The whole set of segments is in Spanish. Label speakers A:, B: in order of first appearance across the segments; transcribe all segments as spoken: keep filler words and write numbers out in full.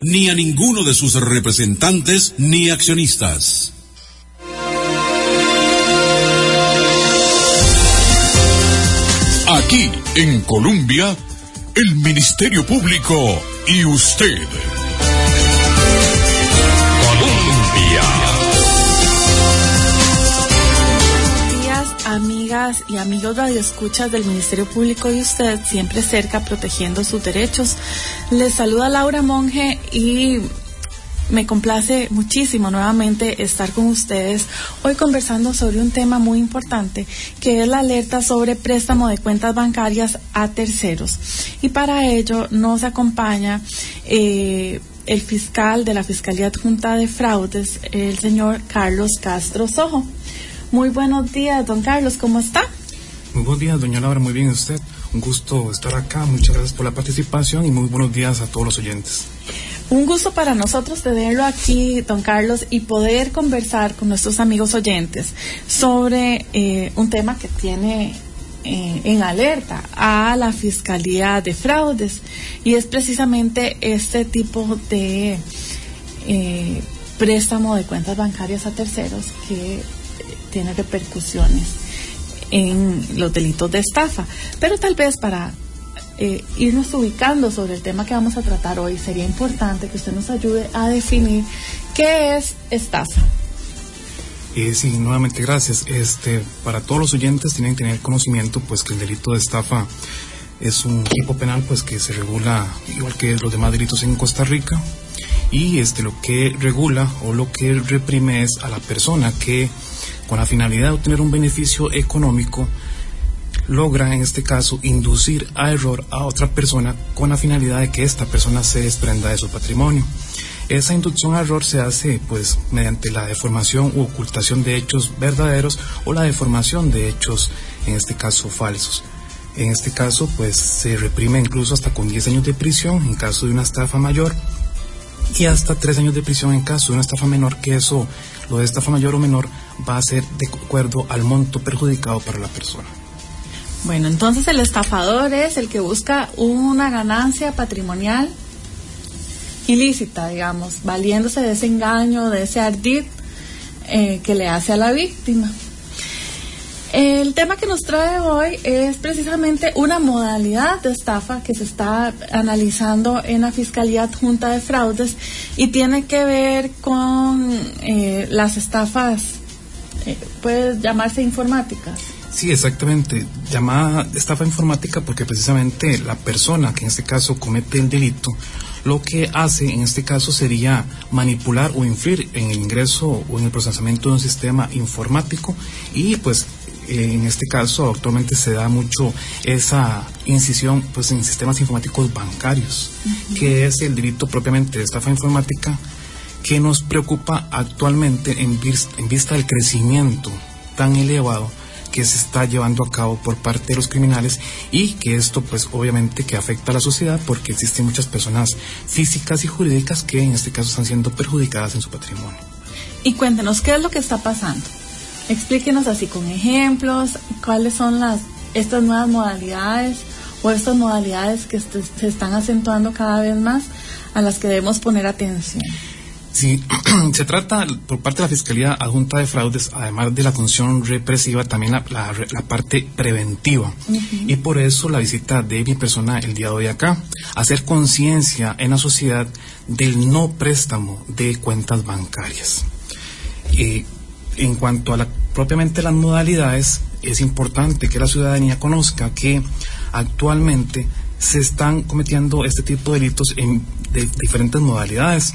A: ni a ninguno de sus representantes ni accionistas. Aquí, en Colombia, el Ministerio Público y usted. Colombia.
B: Buenos días, amigas y amigos radioescuchas del Ministerio Público y usted, siempre cerca protegiendo sus derechos. Les saluda Laura Monge y me complace muchísimo nuevamente estar con ustedes hoy conversando sobre un tema muy importante, que es la alerta sobre préstamo de cuentas bancarias a terceros. Y para ello nos acompaña eh, el fiscal de la Fiscalía Adjunta de Fraudes, el señor Carlos Castro Sojo. Muy buenos días, don Carlos, ¿cómo está?
C: Muy buenos días, doña Laura, muy bien usted. Un gusto estar acá, muchas gracias por la participación y muy buenos días a todos los oyentes.
B: Un gusto para nosotros tenerlo aquí, don Carlos, y poder conversar con nuestros amigos oyentes sobre eh, un tema que tiene eh, en alerta a la Fiscalía de Fraudes, y es precisamente este tipo de eh, préstamo de cuentas bancarias a terceros que eh, tiene repercusiones en los delitos de estafa. Pero tal vez para Eh, irnos ubicando sobre el tema que vamos a tratar hoy, sería importante que usted nos ayude a definir qué es estafa.
C: Eh, sí, nuevamente gracias. Este, para todos los oyentes tienen que tener conocimiento pues que el delito de estafa es un tipo penal pues que se regula igual que los demás delitos en Costa Rica, y este lo que regula o lo que reprime es a la persona que con la finalidad de obtener un beneficio económico logra, en este caso, inducir a error a otra persona con la finalidad de que esta persona se desprenda de su patrimonio. Esa inducción a error se hace pues mediante la deformación u ocultación de hechos verdaderos o la deformación de hechos, en este caso, falsos. En este caso pues se reprime incluso hasta con diez años de prisión en caso de una estafa mayor, y hasta tres años de prisión en caso de una estafa menor, que eso, lo de estafa mayor o menor, va a ser de acuerdo al monto perjudicado para la persona.
B: Bueno, entonces el estafador es el que busca una ganancia patrimonial ilícita, digamos, valiéndose de ese engaño, de ese ardid eh, que le hace a la víctima. El tema que nos trae hoy es precisamente una modalidad de estafa que se está analizando en la Fiscalía Adjunta de Fraudes y tiene que ver con eh, las estafas, eh, puede llamarse informáticas.
C: Sí, exactamente, llamada estafa informática porque precisamente la persona que en este caso comete el delito lo que hace en este caso sería manipular o influir en el ingreso o en el procesamiento de un sistema informático, y pues eh, en este caso actualmente se da mucho esa incisión pues en sistemas informáticos bancarios, uh-huh. que es el delito propiamente de estafa informática que nos preocupa actualmente en, vis- en vista del crecimiento tan elevado que se está llevando a cabo por parte de los criminales, y que esto pues obviamente que afecta a la sociedad porque existen muchas personas físicas y jurídicas que en este caso están siendo perjudicadas en su patrimonio.
B: Y cuéntenos, ¿qué es lo que está pasando? Explíquenos así con ejemplos, cuáles son las estas nuevas modalidades o estas modalidades que est- se están acentuando cada vez más, a las que debemos poner atención.
C: Sí, se trata por parte de la Fiscalía Adjunta de Fraudes, además de la función represiva, también la, la, la parte preventiva. Uh-huh. Y por eso la visita de mi persona el día de hoy acá, hacer conciencia en la sociedad del no préstamo de cuentas bancarias. Eh, en cuanto a la, propiamente las modalidades, es importante que la ciudadanía conozca que actualmente se están cometiendo este tipo de delitos en de diferentes modalidades.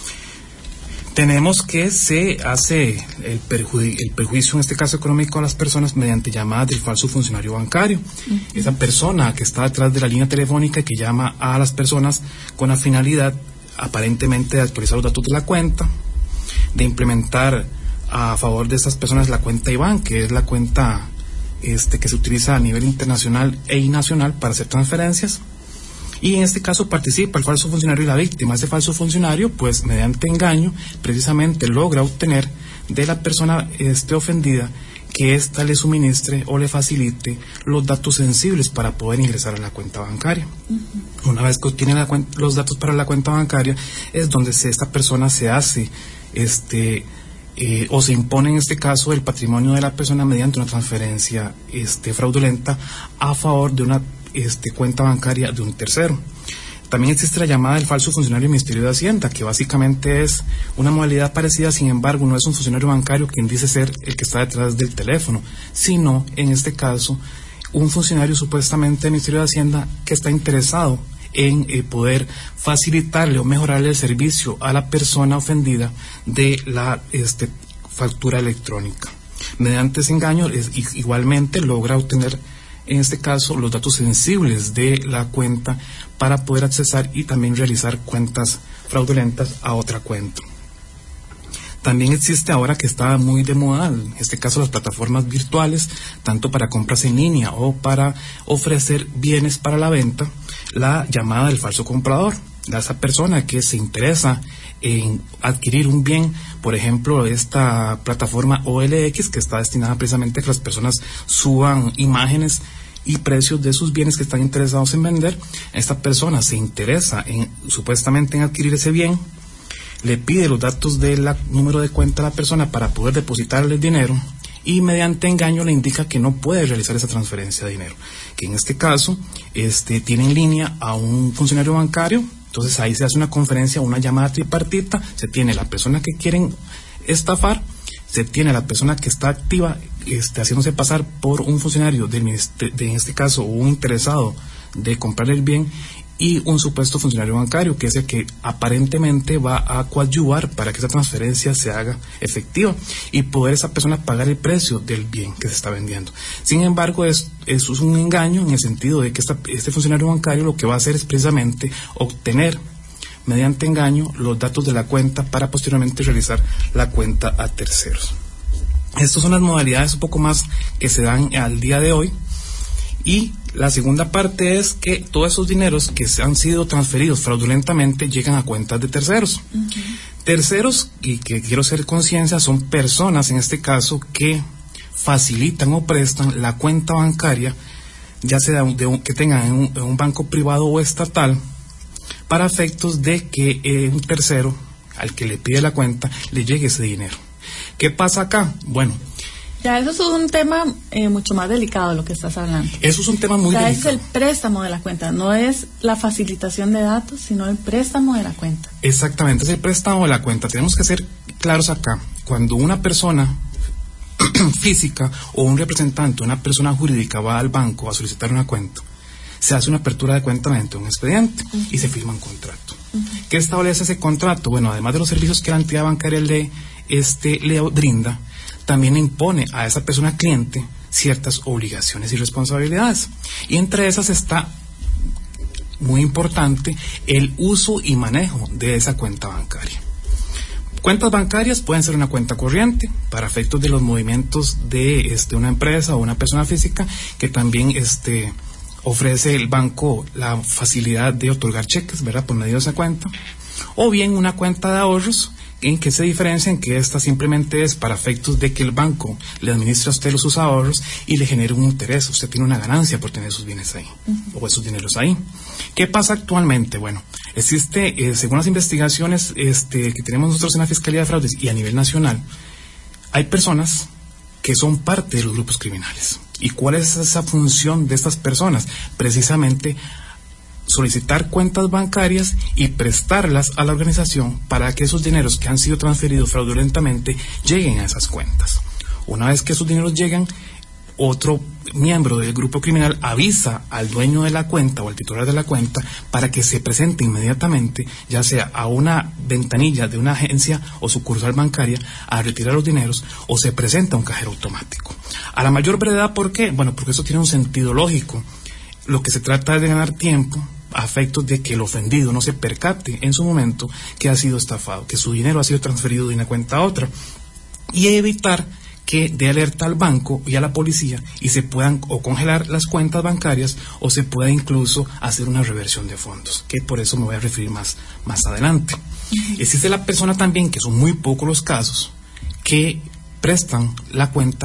C: Tenemos que se hace el, perju- el perjuicio, en este caso económico, a las personas mediante llamadas del falso funcionario bancario. Uh-huh. Esa persona que está detrás de la línea telefónica que llama a las personas con la finalidad aparentemente de actualizar los datos de la cuenta, de implementar a favor de estas personas la cuenta I B A N, que es la cuenta este, que se utiliza a nivel internacional e nacional para hacer transferencias. Y en este caso participa el falso funcionario y la víctima. Este falso funcionario, pues mediante engaño, precisamente logra obtener de la persona este, ofendida que ésta le suministre o le facilite los datos sensibles para poder ingresar a la cuenta bancaria. Uh-huh. Una vez que obtiene la cuenta, los datos para la cuenta bancaria, es donde se, esta persona se hace este eh, o se impone en este caso el patrimonio de la persona mediante una transferencia este, fraudulenta a favor de una este, cuenta bancaria de un tercero. También existe la llamada del falso funcionario del Ministerio de Hacienda, que básicamente es una modalidad parecida, sin embargo, no es un funcionario bancario quien dice ser el que está detrás del teléfono, sino, en este caso, un funcionario supuestamente del Ministerio de Hacienda que está interesado en eh, poder facilitarle o mejorarle el servicio a la persona ofendida de la este, factura electrónica. Mediante ese engaño, es, igualmente logra obtener, en este caso, los datos sensibles de la cuenta para poder accesar y también realizar cuentas fraudulentas a otra cuenta. También existe ahora, que está muy de moda, en este caso las plataformas virtuales, tanto para compras en línea o para ofrecer bienes para la venta, la llamada del falso comprador. A esa persona que se interesa en adquirir un bien, por ejemplo, esta plataforma O L X, que está destinada precisamente a que las personas suban imágenes y precios de sus bienes que están interesados en vender. Esta persona se interesa en supuestamente en adquirir ese bien, le pide los datos del número de cuenta a la persona para poder depositarle el dinero, y mediante engaño le indica que no puede realizar esa transferencia de dinero, que en este caso este, tiene en línea a un funcionario bancario. Entonces ahí se hace una conferencia, una llamada tripartita, se tiene la persona que quieren estafar, se tiene la persona que está activa este, haciéndose pasar por un funcionario del ministerio, de, en este caso un interesado de comprar el bien, y un supuesto funcionario bancario que es el que aparentemente va a coadyuvar para que esa transferencia se haga efectiva y poder esa persona pagar el precio del bien que se está vendiendo. Sin embargo, es, eso es un engaño en el sentido de que esta, este funcionario bancario lo que va a hacer es precisamente obtener mediante engaño los datos de la cuenta para posteriormente realizar la cuenta a terceros. Estas son las modalidades un poco más que se dan al día de hoy. Y la segunda parte es que todos esos dineros que han sido transferidos fraudulentamente llegan a cuentas de terceros. Uh-huh. Terceros, y que quiero hacer conciencia, son personas en este caso que facilitan o prestan la cuenta bancaria, ya sea de un, que tengan en un, en un banco privado o estatal, para efectos de que eh, un tercero al que le pide la cuenta le llegue ese dinero. ¿Qué pasa acá? Bueno,
B: ya eso es un tema eh, mucho más delicado lo que estás hablando.
C: Eso es un tema muy
B: ya
C: delicado.
B: Es el préstamo de la cuenta, no es la facilitación de datos, sino el préstamo de la cuenta.
C: Exactamente, es el préstamo de la cuenta. Tenemos que ser claros acá. Cuando una persona física o un representante, una persona jurídica va al banco a solicitar una cuenta, se hace una apertura de cuenta mediante un expediente uh-huh. y se firma un contrato. Uh-huh. ¿Qué establece ese contrato? Bueno, además de los servicios que la entidad bancaria le, este, le brinda, también impone a esa persona cliente ciertas obligaciones y responsabilidades. Y entre esas está, muy importante, el uso y manejo de esa cuenta bancaria. Cuentas bancarias pueden ser una cuenta corriente para efectos de los movimientos de este, una empresa o una persona física, que también este, ofrece el banco la facilidad de otorgar cheques, ¿verdad?, por medio de esa cuenta. O bien una cuenta de ahorros, en que se diferencia en que esta simplemente es para efectos de que el banco le administra a usted los sus ahorros y le genera un interés. Usted tiene una ganancia por tener sus bienes ahí, uh-huh. o esos dineros ahí. ¿Qué pasa actualmente? Bueno, existe, eh, según las investigaciones este, que tenemos nosotros en la Fiscalía de Fraudes y a nivel nacional, hay personas que son parte de los grupos criminales. ¿Y cuál es esa función de estas personas? Precisamente solicitar cuentas bancarias y prestarlas a la organización para que esos dineros que han sido transferidos fraudulentamente lleguen a esas cuentas. Una vez que esos dineros llegan, otro miembro del grupo criminal avisa al dueño de la cuenta o al titular de la cuenta para que se presente inmediatamente, ya sea a una ventanilla de una agencia o sucursal bancaria a retirar los dineros, o se presenta a un cajero automático. A la mayor brevedad, ¿por qué? Bueno, porque eso tiene un sentido lógico. Lo que se trata es de ganar tiempo a efectos de que el ofendido no se percate en su momento que ha sido estafado, que su dinero ha sido transferido de una cuenta a otra, y evitar que dé alerta al banco y a la policía y se puedan o congelar las cuentas bancarias o se pueda incluso hacer una reversión de fondos, que por eso me voy a referir más, más adelante. Uh-huh. Existe la persona también, que son muy pocos los casos, que prestan la cuenta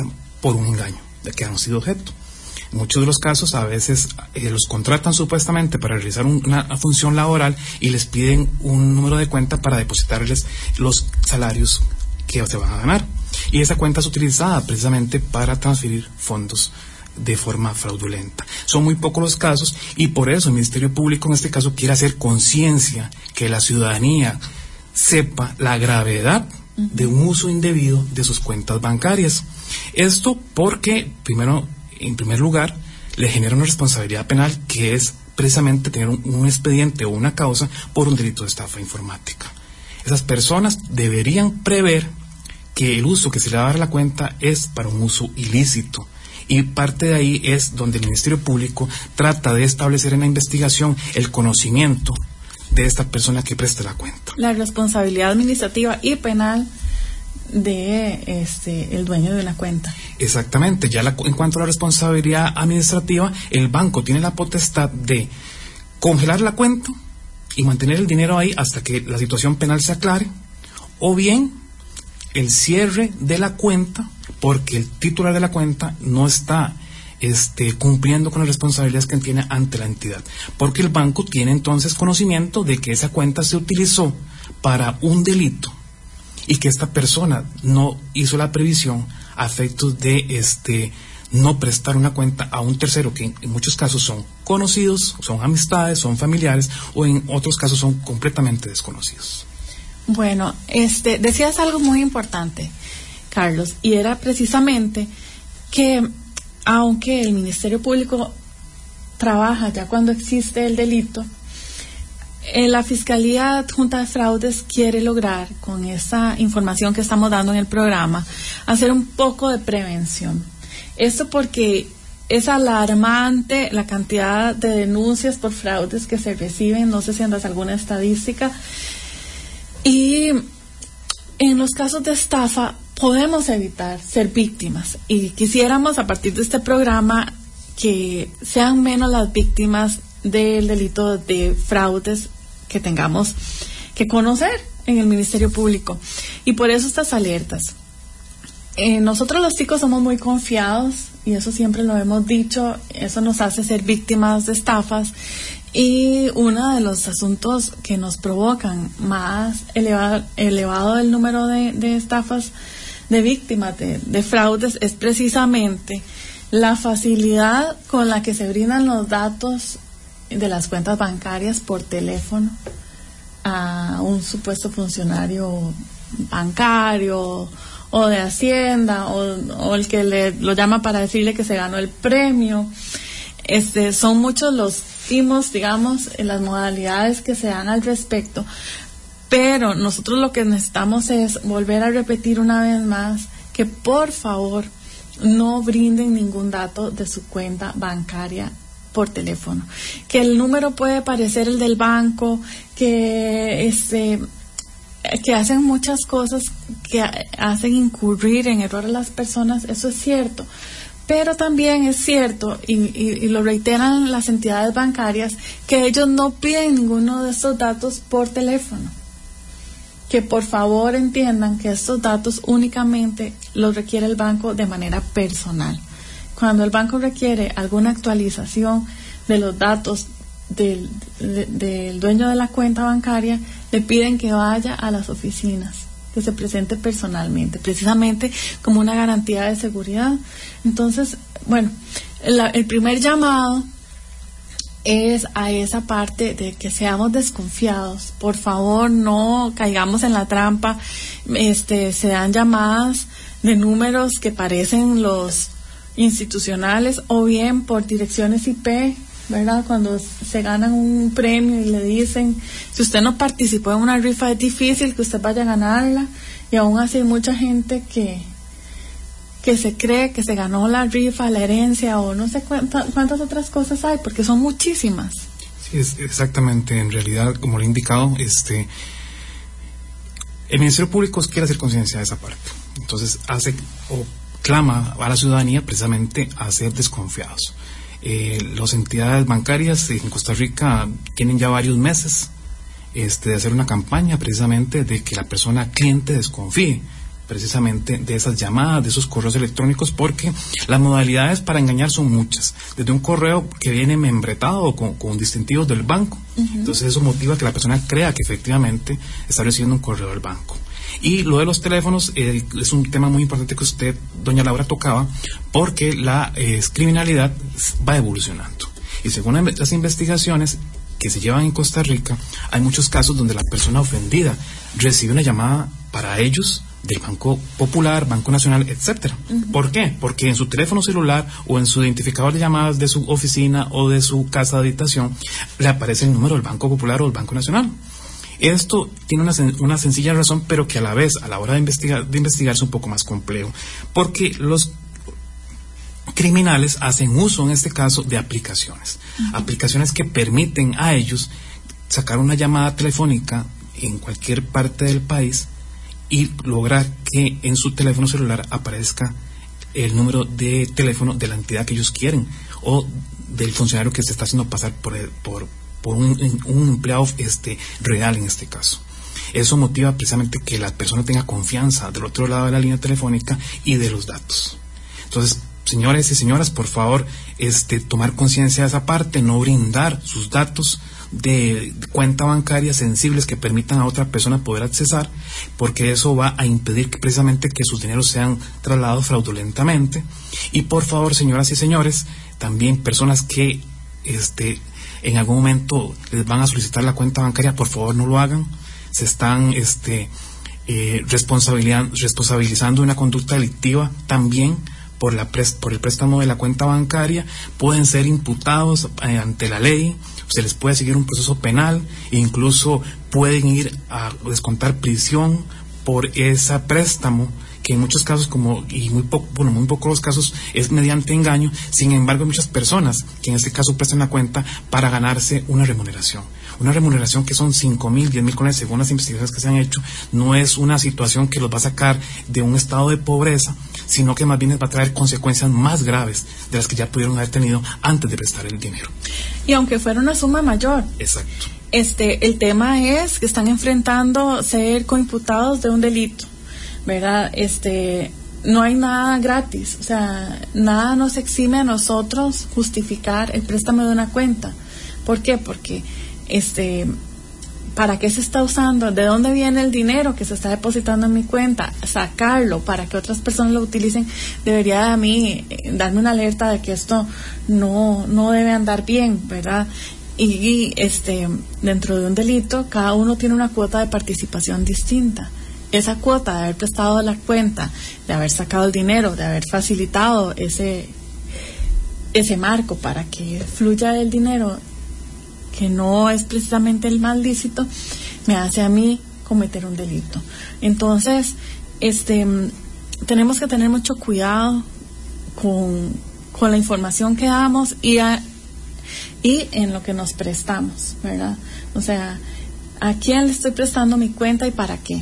C: por un engaño de que han sido objeto. En muchos de los casos, a veces eh, los contratan supuestamente para realizar un, una función laboral y les piden un número de cuenta para depositarles los salarios que se van a ganar. Y esa cuenta es utilizada precisamente para transferir fondos de forma fraudulenta. Son muy pocos los casos y por eso el Ministerio Público en este caso quiere hacer conciencia, que la ciudadanía sepa la gravedad uh-huh. de un uso indebido de sus cuentas bancarias. Esto porque, primero, en primer lugar, le genera una responsabilidad penal que es precisamente tener un, un expediente o una causa por un delito de estafa informática. Esas personas deberían prever que el uso que se le va a dar a la cuenta es para un uso ilícito. Y parte de ahí es donde el Ministerio Público trata de establecer en la investigación el conocimiento de esta persona que presta la cuenta.
B: La responsabilidad administrativa y penal de este el dueño de la cuenta.
C: Exactamente. Ya la, en cuanto a la responsabilidad administrativa, el banco tiene la potestad de congelar la cuenta y mantener el dinero ahí hasta que la situación penal se aclare, o bien el cierre de la cuenta porque el titular de la cuenta no está este, cumpliendo con las responsabilidades que tiene ante la entidad, porque el banco tiene entonces conocimiento de que esa cuenta se utilizó para un delito y que esta persona no hizo la previsión a efectos de este no prestar una cuenta a un tercero, que en, en muchos casos son conocidos, son amistades, son familiares, o en otros casos son completamente desconocidos.
B: Bueno, este decías algo muy importante, Carlos, y era precisamente que aunque el Ministerio Público trabaja ya cuando existe el delito, eh, la Fiscalía Adjunta de Fraudes quiere lograr, con esa información que estamos dando en el programa, hacer un poco de prevención. Esto porque es alarmante la cantidad de denuncias por fraudes que se reciben, no sé si andas alguna estadística, y en los casos de estafa podemos evitar ser víctimas, y quisiéramos a partir de este programa que sean menos las víctimas del delito de fraudes que tengamos que conocer en el Ministerio Público, y por eso estas alertas. Eh, nosotros los chicos somos muy confiados y eso siempre lo hemos dicho, eso nos hace ser víctimas de estafas, y uno de los asuntos que nos provocan más elevado, elevado el número de, de estafas de víctimas de, de fraudes es precisamente la facilidad con la que se brindan los datos de las cuentas bancarias por teléfono a un supuesto funcionario bancario o de Hacienda o, o el que le lo llama para decirle que se ganó el premio. Este, son muchos los timos, digamos, en las modalidades que se dan al respecto, pero nosotros lo que necesitamos es volver a repetir una vez más que por favor no brinden ningún dato de su cuenta bancaria por teléfono, que el número puede parecer el del banco, que este que hacen muchas cosas que hacen incurrir en error a las personas, eso es cierto, pero también es cierto, y, y, y lo reiteran las entidades bancarias, que ellos no piden ninguno de estos datos por teléfono, que por favor entiendan que estos datos únicamente los requiere el banco de manera personal. Cuando el banco requiere alguna actualización de los datos del, de, del dueño de la cuenta bancaria, le piden que vaya a las oficinas, que se presente personalmente, precisamente como una garantía de seguridad. Entonces, bueno, la, el primer llamado es a esa parte de que seamos desconfiados. Por favor, no caigamos en la trampa. Este, se dan llamadas de números que parecen los institucionales o bien por direcciones I P, ¿verdad? Cuando se ganan un premio y le dicen, si usted no participó en una rifa es difícil que usted vaya a ganarla, y aún así hay mucha gente que que se cree que se ganó la rifa, la herencia o no sé cuánta, cuántas otras cosas hay, porque son muchísimas.
C: Sí, es exactamente. En realidad, como le he indicado, este el Ministerio Público quiere hacer conciencia de esa parte, entonces hace o clama a la ciudadanía precisamente a ser desconfiados. Eh, las entidades bancarias en Costa Rica tienen ya varios meses este, de hacer una campaña precisamente de que la persona cliente desconfíe precisamente de esas llamadas, de esos correos electrónicos, porque las modalidades para engañar son muchas, desde un correo que viene membretado con, con distintivos del banco, uh-huh. Entonces eso motiva que la persona crea que efectivamente está recibiendo un correo del banco. Y lo de los teléfonos eh, es un tema muy importante que usted, doña Laura, tocaba, porque la eh, criminalidad va evolucionando, y según las investigaciones que se llevan en Costa Rica, hay muchos casos donde la persona ofendida recibe una llamada para ellos del Banco Popular, Banco Nacional, etcétera. Uh-huh. ¿Por qué? Porque en su teléfono celular o en su identificador de llamadas de su oficina o de su casa de habitación le aparece el número del Banco Popular o del Banco Nacional. Esto tiene una, una sencilla razón, pero que a la vez, a la hora de investigar, de investigar es un poco más complejo, porque los criminales hacen uso en este caso de aplicaciones, uh-huh. Aplicaciones que permiten a ellos sacar una llamada telefónica en cualquier parte del país y lograr que en su teléfono celular aparezca el número de teléfono de la entidad que ellos quieren o del funcionario que se está haciendo pasar por, el, por, por un, un empleado este, real en este caso. Eso motiva precisamente que la persona tenga confianza del otro lado de la línea telefónica y de los datos. Entonces, señores y señoras, por favor, este, tomar conciencia de esa parte, no brindar sus datos de cuenta bancaria sensibles que permitan a otra persona poder accesar, porque eso va a impedir que precisamente que sus dineros sean trasladados fraudulentamente. Y por favor, señoras y señores, también personas que este, en algún momento les van a solicitar la cuenta bancaria, por favor no lo hagan. Se están este, eh, responsabilizando de una conducta delictiva también por, la pres- por el préstamo de la cuenta bancaria. Pueden ser imputados eh, ante la ley, se les puede seguir un proceso penal e incluso pueden ir a descontar prisión por ese préstamo, que en muchos casos, como y muy poco, bueno, muy pocos casos es mediante engaño. Sin embargo, hay muchas personas que en este caso prestan la cuenta para ganarse una remuneración. Una remuneración que son cinco mil, diez mil colones, según las investigaciones que se han hecho. No es una situación que los va a sacar de un estado de pobreza, sino que más bien les va a traer consecuencias más graves de las que ya pudieron haber tenido antes de prestar el dinero.
B: Y aunque fuera una suma mayor.
C: Exacto.
B: Este, el tema es que están enfrentando ser coimputados de un delito, ¿verdad? Este, no hay nada gratis, o sea, nada nos exime a nosotros justificar el préstamo de una cuenta. ¿Por qué? Porque este, ¿para qué se está usando? ¿De dónde viene el dinero que se está depositando en mi cuenta? Sacarlo para que otras personas lo utilicen debería a mí eh, darme una alerta de que esto no, no debe andar bien, ¿verdad? Y, y este, dentro de un delito, cada uno tiene una cuota de participación distinta. Esa cuota de haber prestado la cuenta, de haber sacado el dinero, de haber facilitado ese, ese marco para que fluya el dinero, que no es precisamente el más lícito, me hace a mí cometer un delito. Entonces, este, tenemos que tener mucho cuidado con, con la información que damos y, a, y en lo que nos prestamos, ¿verdad? O sea, ¿a quién le estoy prestando mi cuenta y para qué?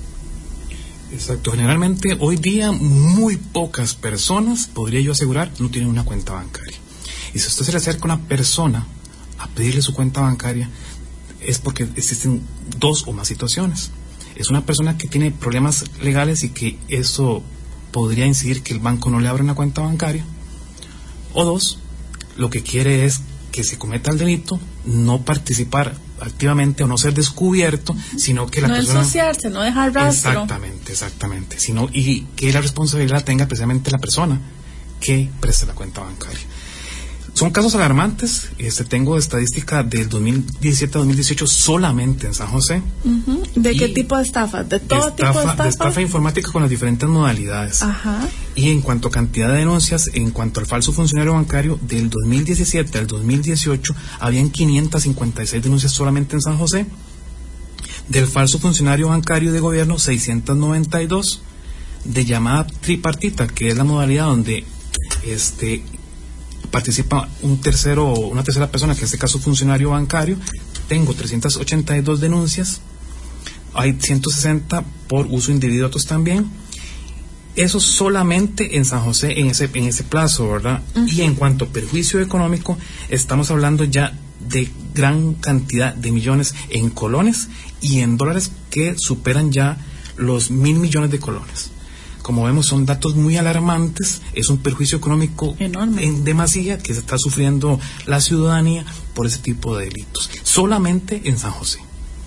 C: Exacto. Generalmente, hoy día, muy pocas personas, podría yo asegurar, no tienen una cuenta bancaria. Y si usted se le acerca a una persona a pedirle su cuenta bancaria, es porque existen dos o más situaciones. Es una persona que tiene problemas legales y que eso podría incidir que el banco no le abra una cuenta bancaria. O dos, lo que quiere es que se cometa el delito, no participar activamente o no ser descubierto, sino que la
B: no
C: persona...
B: No ensuciarse, no dejar rastro.
C: Exactamente, exactamente. Sino, y que la responsabilidad la tenga precisamente la persona que presta la cuenta bancaria. Son casos alarmantes. Este, tengo estadística del dos mil diecisiete a dos mil dieciocho solamente en San José.
B: Uh-huh. ¿De qué tipo de estafas? ¿De todo
C: estafa,
B: tipo de estafas?
C: De estafa informática con las diferentes modalidades.
B: Ajá.
C: Y en cuanto a cantidad de denuncias, en cuanto al falso funcionario bancario, del dos mil diecisiete al dos mil dieciocho, habían quinientas cincuenta y seis denuncias solamente en San José. Del falso funcionario bancario de gobierno, seiscientas noventa y dos. De llamada tripartita, que es la modalidad donde este participa un tercero, una tercera persona, que en este caso funcionario bancario, tengo trescientas ochenta y dos denuncias. Hay ciento sesenta por uso indebido de datos también. Eso solamente en San José, en ese, en ese plazo, ¿verdad? Uh-huh. Y en cuanto a perjuicio económico, estamos hablando ya de gran cantidad de millones en colones y en dólares que superan ya los mil millones de colones. como vemos, son datos muy alarmantes, es un perjuicio económico
B: enorme,
C: en demasía que se está sufriendo la ciudadanía por ese tipo de delitos, solamente en San José.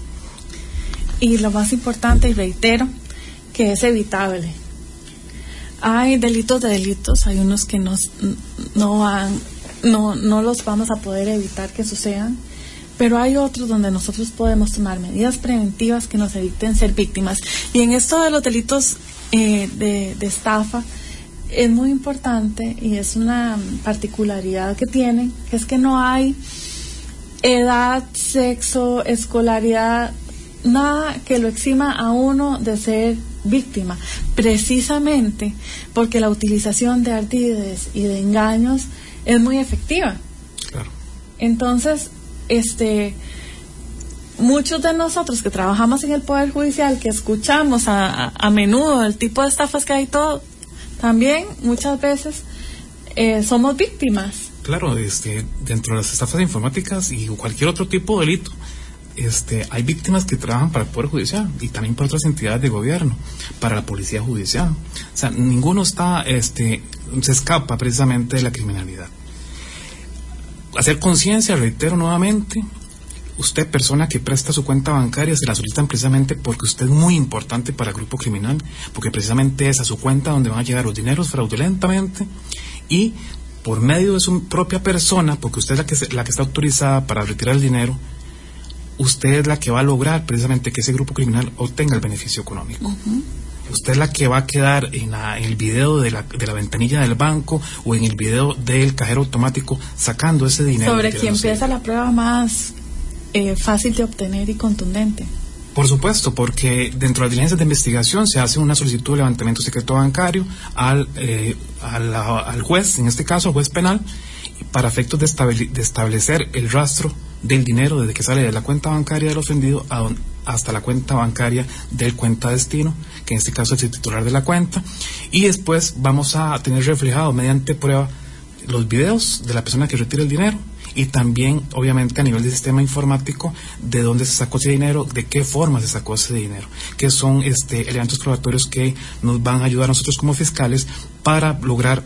B: Y lo más importante, y reitero, que es evitable. Hay delitos de delitos, hay unos que nos, no, van, no, no los vamos a poder evitar que sucedan, pero hay otros donde nosotros podemos tomar medidas preventivas que nos eviten ser víctimas. Y en esto de los delitos eh, de, de estafa, es muy importante, y es una particularidad que tienen, que es que no hay edad, sexo, escolaridad, nada que lo exima a uno de ser víctima, precisamente porque la utilización de ardides y de engaños es muy efectiva.
C: Claro.
B: Entonces, este muchos de nosotros que trabajamos en el Poder Judicial, que escuchamos a, a, a menudo el tipo de estafas que hay, todo, también muchas veces eh, somos víctimas.
C: Claro, este, dentro de las estafas informáticas y cualquier otro tipo de delito, este, hay víctimas que trabajan para el Poder Judicial y también para otras entidades de gobierno, para la Policía Judicial. O sea, ninguno está, este, se escapa precisamente de la criminalidad. Hacer conciencia, reitero nuevamente, usted, persona que presta su cuenta bancaria, se la solicitan precisamente porque usted es muy importante para el grupo criminal, porque precisamente es a su cuenta donde van a llegar los dineros fraudulentamente, y por medio de su propia persona, porque usted es la que, se, la que está autorizada para retirar el dinero, usted es la que va a lograr precisamente que ese grupo criminal obtenga el beneficio económico. Uh-huh. Usted es la que va a quedar en, la, en el video de la, de la ventanilla del banco o en el video del cajero automático sacando ese dinero.
B: Sobre quien empieza la prueba más eh, fácil de obtener y contundente.
C: Por supuesto, porque dentro de las diligencias de investigación se hace una solicitud de levantamiento secreto bancario al, eh, al, al juez, en este caso juez penal, para efectos de, estabile, de establecer el rastro del dinero desde que sale de la cuenta bancaria del ofendido a don, hasta la cuenta bancaria del cuenta destino, que en este caso es el titular de la cuenta, y después vamos a tener reflejado mediante prueba los videos de la persona que retira el dinero y también obviamente a nivel del sistema informático de dónde se sacó ese dinero, de qué forma se sacó ese dinero, que son este elementos probatorios que nos van a ayudar a nosotros como fiscales para lograr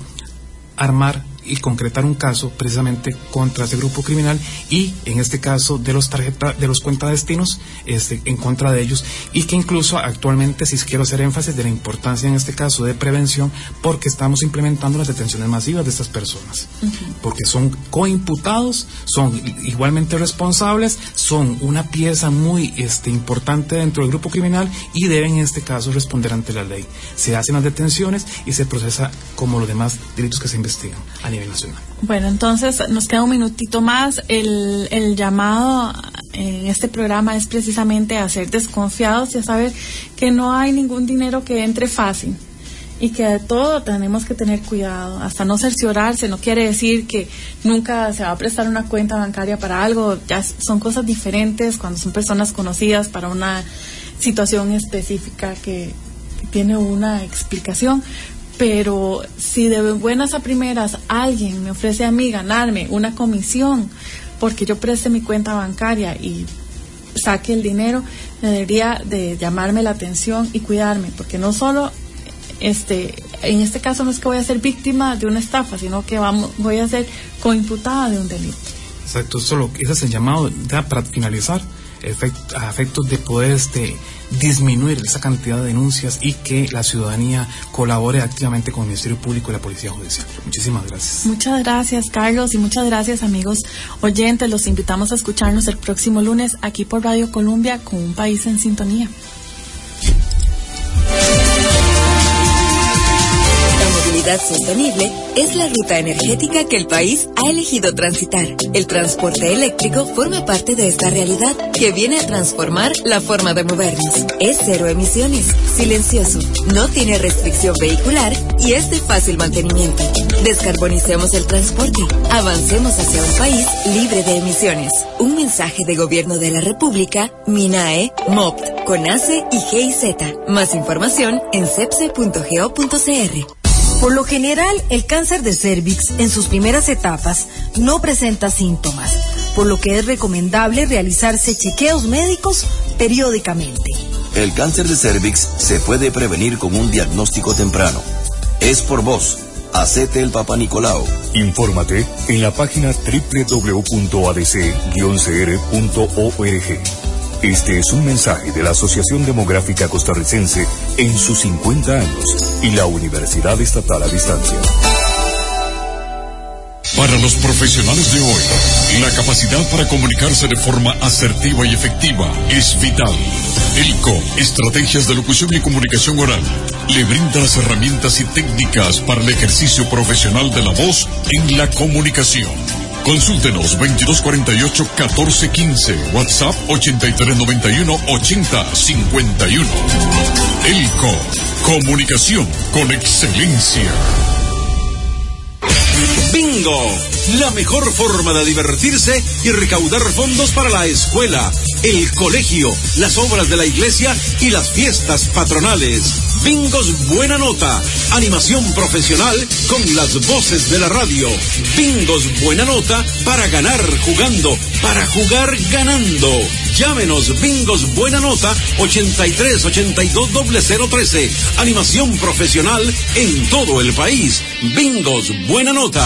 C: armar y concretar un caso precisamente contra ese grupo criminal y en este caso de los tarjetas de los cuentadestinos este, en contra de ellos, y que incluso actualmente sí quiero hacer énfasis de la importancia en este caso de prevención, porque estamos implementando las detenciones masivas de estas personas, uh-huh. porque son coimputados, son igualmente responsables, son una pieza muy este, importante dentro del grupo criminal y deben en este caso responder ante la ley. Se hacen las detenciones y se procesa como los demás delitos que se investigan a nivel nacional.
B: Bueno, entonces nos queda un minutito más. El, el llamado en este programa es precisamente a ser desconfiados y a saber que no hay ningún dinero que entre fácil y que de todo tenemos que tener cuidado, hasta no cerciorarse. No quiere decir que nunca se va a prestar una cuenta bancaria para algo, ya son cosas diferentes cuando son personas conocidas para una situación específica que, que tiene una explicación. Pero si de buenas a primeras alguien me ofrece a mí ganarme una comisión porque yo preste mi cuenta bancaria y saque el dinero, debería de llamarme la atención y cuidarme, porque no solo este en este caso no es que voy a ser víctima de una estafa, sino que vamos voy a ser coimputada de un delito.
C: Exacto, solo ese es el llamado ya para finalizar, efect, a efectos de poder este disminuir esa cantidad de denuncias y que la ciudadanía colabore activamente con el Ministerio Público y la Policía Judicial. Muchísimas gracias.
B: Muchas gracias, Carlos, y muchas gracias, amigos oyentes. Los invitamos a escucharnos el próximo lunes aquí por Radio Colombia con Un País en Sintonía.
D: Sostenible es la ruta energética que el país ha elegido transitar. El transporte eléctrico forma parte de esta realidad que viene a transformar la forma de movernos. Es cero emisiones, silencioso, no tiene restricción vehicular y es de fácil mantenimiento. Descarbonicemos el transporte, avancemos hacia un país libre de emisiones. Un mensaje de Gobierno de la República, MINAE, MOPT, CONACE y G I Z. Más información en cepse punto go punto cr.
E: Por lo general, el cáncer de cérvix en sus primeras etapas no presenta síntomas, por lo que es recomendable realizarse chequeos médicos periódicamente.
F: El cáncer de cervix se puede prevenir con un diagnóstico temprano. Es por vos. Hacete el Papa Nicolau.
G: Infórmate en la página doble u doble u doble u punto a d c guion c r punto org. Este es un mensaje de la Asociación Demográfica Costarricense en sus cincuenta años y la Universidad Estatal a Distancia.
A: Para los profesionales de hoy, la capacidad para comunicarse de forma asertiva y efectiva es vital. El I C O, Estrategias de Locución y Comunicación Oral, le brinda las herramientas y técnicas para el ejercicio profesional de la voz en la comunicación. Consúltenos veintidós cuarenta y ocho, catorce quince, WhatsApp ochenta y tres noventa y uno, ochenta cincuenta y uno. El I C O, Comunicación con excelencia.
H: Bingo, la mejor forma de divertirse y recaudar fondos para la escuela, el colegio, las obras de la iglesia y las fiestas patronales. Bingos Buena Nota, animación profesional con las voces de la radio. Bingos Buena Nota para ganar jugando, para jugar ganando. Llámenos Bingos Buena Nota ochenta y tres ochenta y dos cero cero trece. Animación profesional en todo el país. Bingos Buena Nota.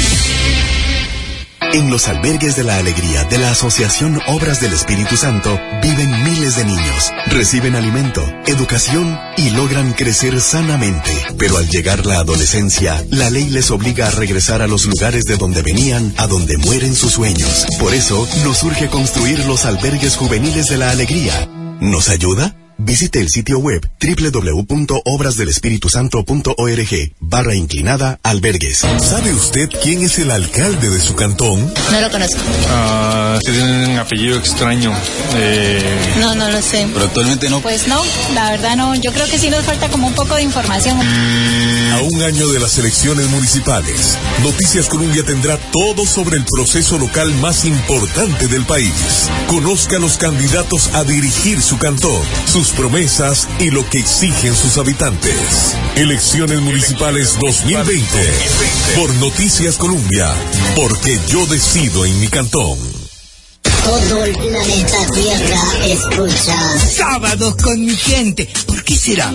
I: En los albergues de la alegría de la Asociación Obras del Espíritu Santo viven miles de niños, reciben alimento, educación y logran crecer sanamente. Pero al llegar la adolescencia, la ley les obliga a regresar a los lugares de donde venían, a donde mueren sus sueños. Por eso, nos urge construir los albergues juveniles de la alegría. ¿Nos ayuda? Visite el sitio web doble u doble u doble u punto obras del espíritu santo punto org barra inclinada albergues.
J: ¿Sabe usted quién es el alcalde de su cantón?
K: No lo conozco.
L: Ah, uh, tiene un apellido extraño. Eh...
K: No, no lo sé.
J: Pero actualmente no.
K: Pues no, la verdad no. Yo creo que sí nos falta como un poco de información.
J: A un año de las elecciones municipales, Noticias Colombia tendrá todo sobre el proceso local más importante del país. Conozca a los candidatos a dirigir su cantón, sus promesas y lo que exigen sus habitantes. Elecciones Municipales dos mil veinte por Noticias Colombia, porque yo decido en mi cantón.
M: Todo el planeta Tierra escucha.
N: Sábados con mi gente. ¿Por qué será?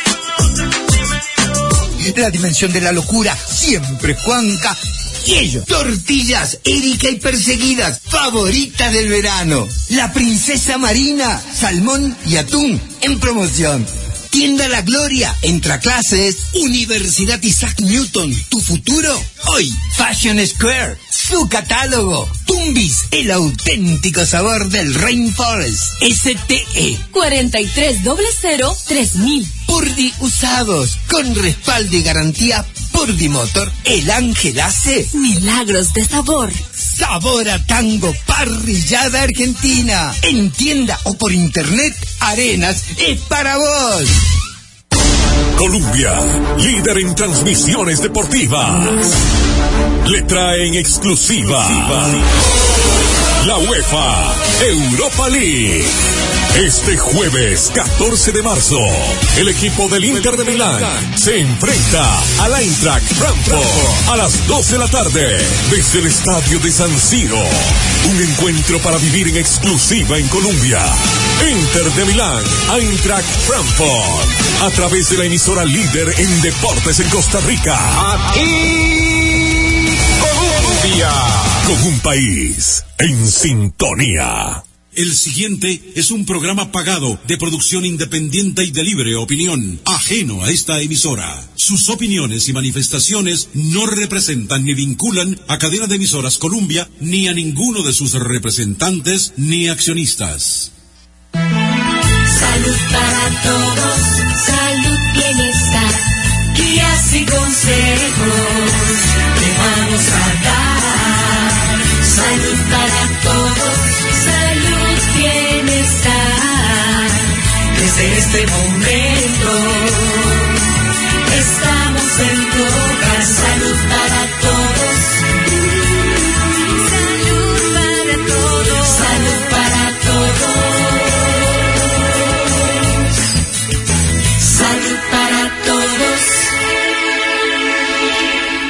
N: La dimensión de la locura, siempre Juanca. Y ellos, tortillas, Erika y perseguidas, favoritas del verano. La princesa marina, salmón y atún en promoción. Tienda La Gloria, entra clases. Universidad Isaac Newton, tu futuro. Hoy, Fashion Square, su catálogo. Tumbis, el auténtico sabor del Rainforest. S T E
D: cuarenta y tres cero cero tres mil.
N: Purdy usados, con respaldo y garantía. Purdy Motor, el ángel hace
D: milagros de sabor.
N: Sabor a tango, parrillada argentina. En tienda o por internet, Arenas es para vos.
J: Colombia, líder en transmisiones deportivas, le trae en exclusiva la UEFA Europa League. Este jueves catorce de marzo, el equipo del Inter de Milán se enfrenta al Eintracht Frankfurt a las dos de la tarde desde el estadio de San Siro. Un encuentro para vivir en exclusiva en Colombia. Inter de Milán, Eintracht Frankfurt, a través de la emisora líder en deportes en Costa Rica.
H: Aquí Colombia,
J: con un país en sintonía.
O: El siguiente es un programa pagado de producción independiente y de libre opinión, ajeno a esta emisora. Sus opiniones y manifestaciones no representan ni vinculan a Cadena de Emisoras Colombia, ni a ninguno de sus representantes ni accionistas.
P: Salud para todos, salud, bienestar, guías y consejos te vamos a dar. Salud para todos, salud, bienestar. Desde este momento estamos en tu hogar. Salud para todos, salud para todos, salud para todos.
D: Hola, muy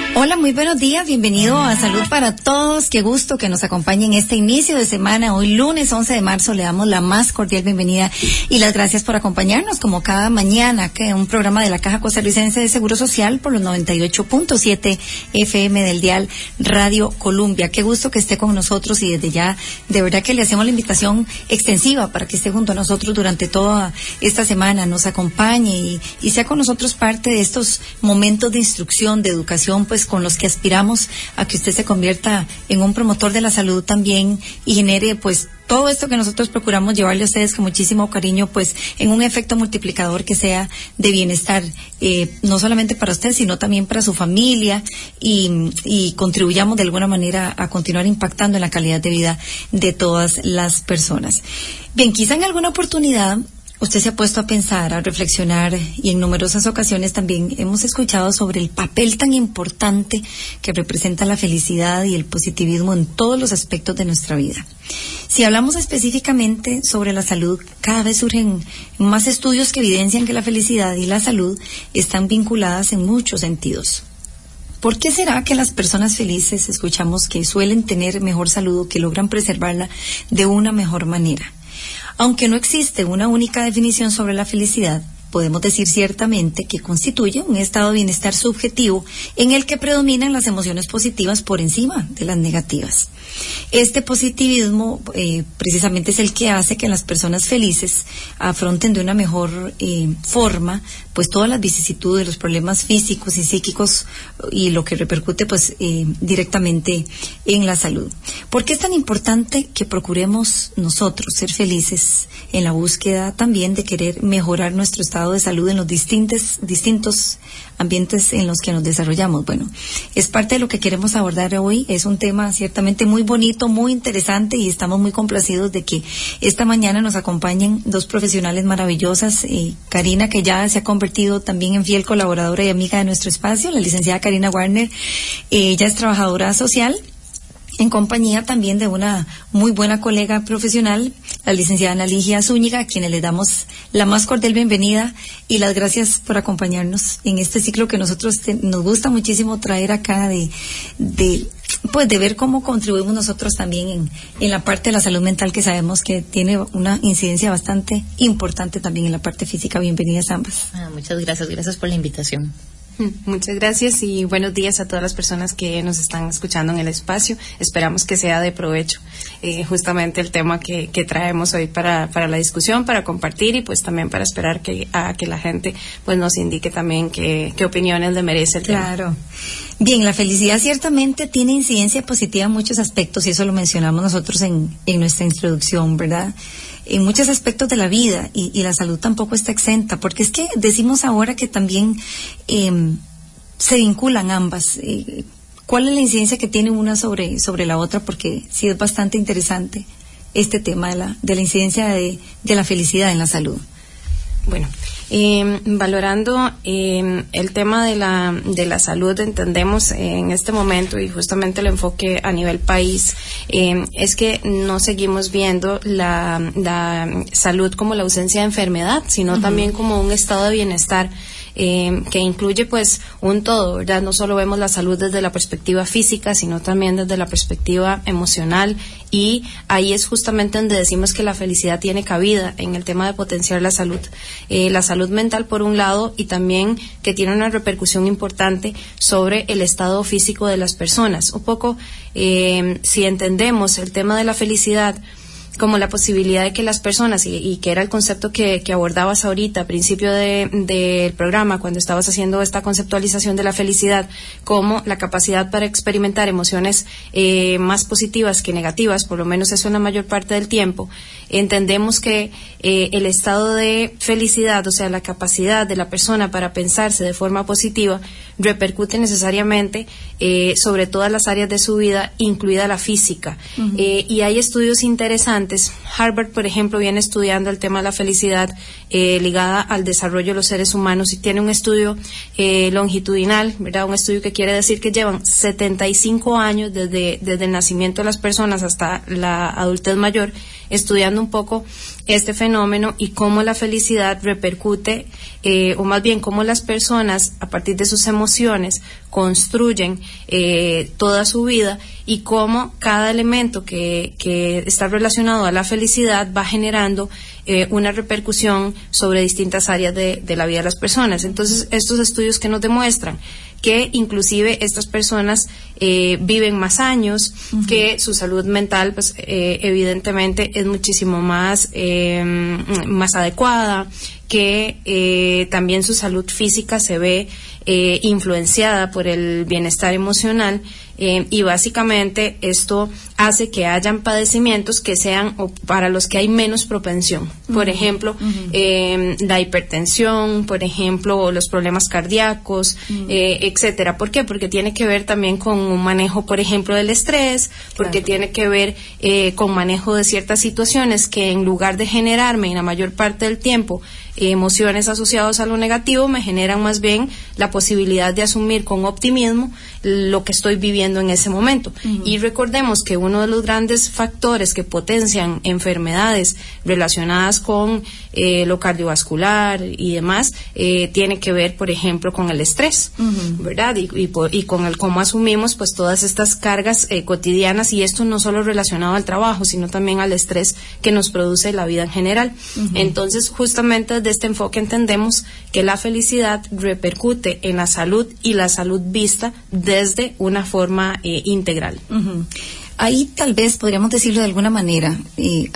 E: muy buenos días, bienvenido a Salud para Todos, qué gusto que nos acompañen en este inicio de semana, hoy lunes once de marzo, le damos la más cordial bienvenida y las gracias por acompañarnos como cada mañana, que es un programa de la Caja Costarricense de Seguro Social por los noventa y ocho punto siete F M del dial Radio Columbia, qué gusto que esté con nosotros y desde ya, de verdad que le hacemos la invitación extensiva para que esté junto a nosotros durante toda esta semana, nos acompañe y, y sea con nosotros parte de estos momentos de instrucción, de educación, pues con los que aspiramos a que usted se convierta en un promotor de la salud también y genere pues todo esto que nosotros procuramos llevarle a ustedes con muchísimo cariño, pues en un efecto multiplicador que sea de bienestar, eh, no solamente para usted, sino también para su familia y, y contribuyamos de alguna manera a continuar impactando en la calidad de vida de todas las personas. Bien, quizá en alguna oportunidad usted se ha puesto a pensar, a reflexionar y en numerosas ocasiones también hemos escuchado sobre el papel tan importante que representa la felicidad y el positivismo en todos los aspectos de nuestra vida. Si hablamos específicamente sobre la salud, cada vez surgen más estudios que evidencian que la felicidad y la salud están vinculadas en muchos sentidos. ¿Por qué será que las personas felices escuchamos que suelen tener mejor salud o que logran preservarla de una mejor manera? Aunque no existe una única definición sobre la felicidad, podemos decir ciertamente que constituye un estado de bienestar subjetivo en el que predominan las emociones positivas por encima de las negativas. Este positivismo eh, precisamente es el que hace que las personas felices afronten de una mejor eh, forma pues todas las vicisitudes, los problemas físicos y psíquicos y lo que repercute pues eh, directamente en la salud. ¿Por qué es tan importante que procuremos nosotros ser felices en la búsqueda también de querer mejorar nuestro estado de salud en los distintos, distintos ambientes en los que nos desarrollamos? Bueno, es parte de lo que queremos abordar hoy, es un tema ciertamente muy bonito, muy interesante y estamos muy complacidos de que esta mañana nos acompañen dos profesionales maravillosas, eh, Karina, que ya se ha convertido también en fiel colaboradora y amiga de nuestro espacio, la licenciada Karina Warner, eh, ella es trabajadora social, en compañía también de una muy buena colega profesional, la licenciada Ana Ligia Zúñiga, a quienes le damos la más cordial bienvenida y las gracias por acompañarnos en este ciclo que nosotros te, nos gusta muchísimo traer acá de, de pues de ver cómo contribuimos nosotros también en, en la parte de la salud mental, que sabemos que tiene una incidencia bastante importante también en la parte física. Bienvenidas ambas.
Q: Ah, muchas gracias, gracias por la invitación.
R: Muchas gracias y buenos días a todas las personas que nos están escuchando en el espacio. Esperamos que sea de provecho eh, justamente el tema que, que traemos hoy para, para la discusión, para compartir y pues también para esperar que, a que la gente pues nos indique también qué, qué opiniones le merece el tema.
E: Claro. Bien, la felicidad ciertamente tiene incidencia positiva en muchos aspectos y eso lo mencionamos nosotros en, en nuestra introducción, ¿verdad? En muchos aspectos de la vida y, y la salud tampoco está exenta, porque es que decimos ahora que también eh, se vinculan ambas. Eh, ¿Cuál es la incidencia que tiene una sobre, sobre la otra? Porque sí es bastante interesante este tema de la, de la incidencia de, de la felicidad en la salud.
R: Bueno, eh, valorando eh, el tema de la de la salud, entendemos eh, en este momento y justamente el enfoque a nivel país eh, es que no seguimos viendo la, la salud como la ausencia de enfermedad, sino uh-huh. también como un estado de bienestar. Eh, que incluye pues un todo, ¿verdad? No solo vemos la salud desde la perspectiva física, sino también desde la perspectiva emocional y ahí es justamente donde decimos que la felicidad tiene cabida en el tema de potenciar la salud. Eh, la salud mental por un lado y también que tiene una repercusión importante sobre el estado físico de las personas. Un poco, eh, si entendemos el tema de la felicidad como la posibilidad de que las personas, y, y que era el concepto que, que abordabas ahorita, a principio del de, de programa, cuando estabas haciendo esta conceptualización de la felicidad, como la capacidad para experimentar emociones eh, más positivas que negativas, por lo menos eso en la mayor parte del tiempo, entendemos que eh, el estado de felicidad, o sea, la capacidad de la persona para pensarse de forma positiva, repercute necesariamente eh, sobre todas las áreas de su vida, incluida la física. Uh-huh. Eh, y hay estudios interesantes. Harvard, por ejemplo, viene estudiando el tema de la felicidad eh, ligada al desarrollo de los seres humanos y tiene un estudio eh, longitudinal, ¿verdad? Un estudio que quiere decir que llevan setenta y cinco años desde, desde el nacimiento de las personas hasta la adultez mayor, estudiando un poco este fenómeno y cómo la felicidad repercute, eh, o más bien cómo las personas a partir de sus emociones construyen eh, toda su vida, y cómo cada elemento que, que está relacionado a la felicidad va generando eh, una repercusión sobre distintas áreas de, de la vida de las personas. Entonces, estos estudios que nos demuestran que inclusive estas personas eh, viven más años, uh-huh. que su salud mental, pues eh, evidentemente es muchísimo más eh, más adecuada, que eh, también su salud física se ve eh, influenciada por el bienestar emocional, eh, y básicamente esto hace que hayan padecimientos que sean o para los que hay menos propensión. Por uh-huh. ejemplo, uh-huh. eh, la hipertensión, por ejemplo, o los problemas cardíacos, uh-huh. eh, etcétera. ¿Por qué? Porque tiene que ver también con un manejo, por ejemplo, del estrés, porque claro. tiene que ver eh, con manejo de ciertas situaciones que, en lugar de generarme en la mayor parte del tiempo eh, emociones asociadas a lo negativo, me generan más bien la posibilidad de asumir con optimismo lo que estoy viviendo en ese momento. Uh-huh. Y recordemos que uno de los grandes factores que potencian enfermedades relacionadas con eh, lo cardiovascular y demás eh, tiene que ver, por ejemplo, con el estrés, uh-huh. ¿verdad? Y, y, y con el cómo asumimos pues todas estas cargas eh, cotidianas, y esto no solo relacionado al trabajo, sino también al estrés que nos produce la vida en general. Uh-huh. Entonces, justamente desde este enfoque entendemos que la felicidad repercute en la salud, y la salud vista desde una forma eh, integral.
E: Uh-huh. Ahí tal vez podríamos decirlo de alguna manera, eh,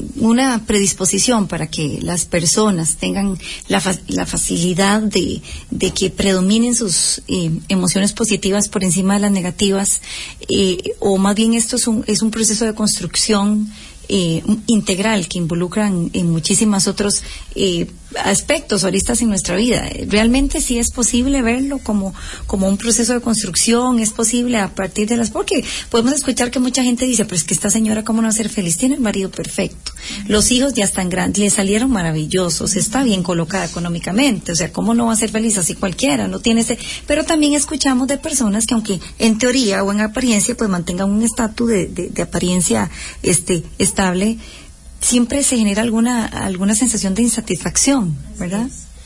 E: una predisposición para que las personas tengan la, fa- la facilidad de, de que predominen sus eh, emociones positivas por encima de las negativas, eh, o más bien esto es un, es un proceso de construcción Eh, integral que involucran en muchísimos otros eh, aspectos, aristas en nuestra vida. Realmente sí es posible verlo como como un proceso de construcción, es posible a partir de las... Porque podemos escuchar que mucha gente dice, pero es que esta señora, ¿cómo no va a ser feliz? Tiene el marido perfecto, los hijos ya están grandes, le salieron maravillosos, está bien colocada económicamente, o sea, ¿cómo no va a ser feliz así cualquiera? No tiene ese... Pero también escuchamos de personas que, aunque en teoría o en apariencia pues mantengan un estatus de, de, de apariencia este estable, siempre se genera alguna alguna sensación de insatisfacción, ¿verdad?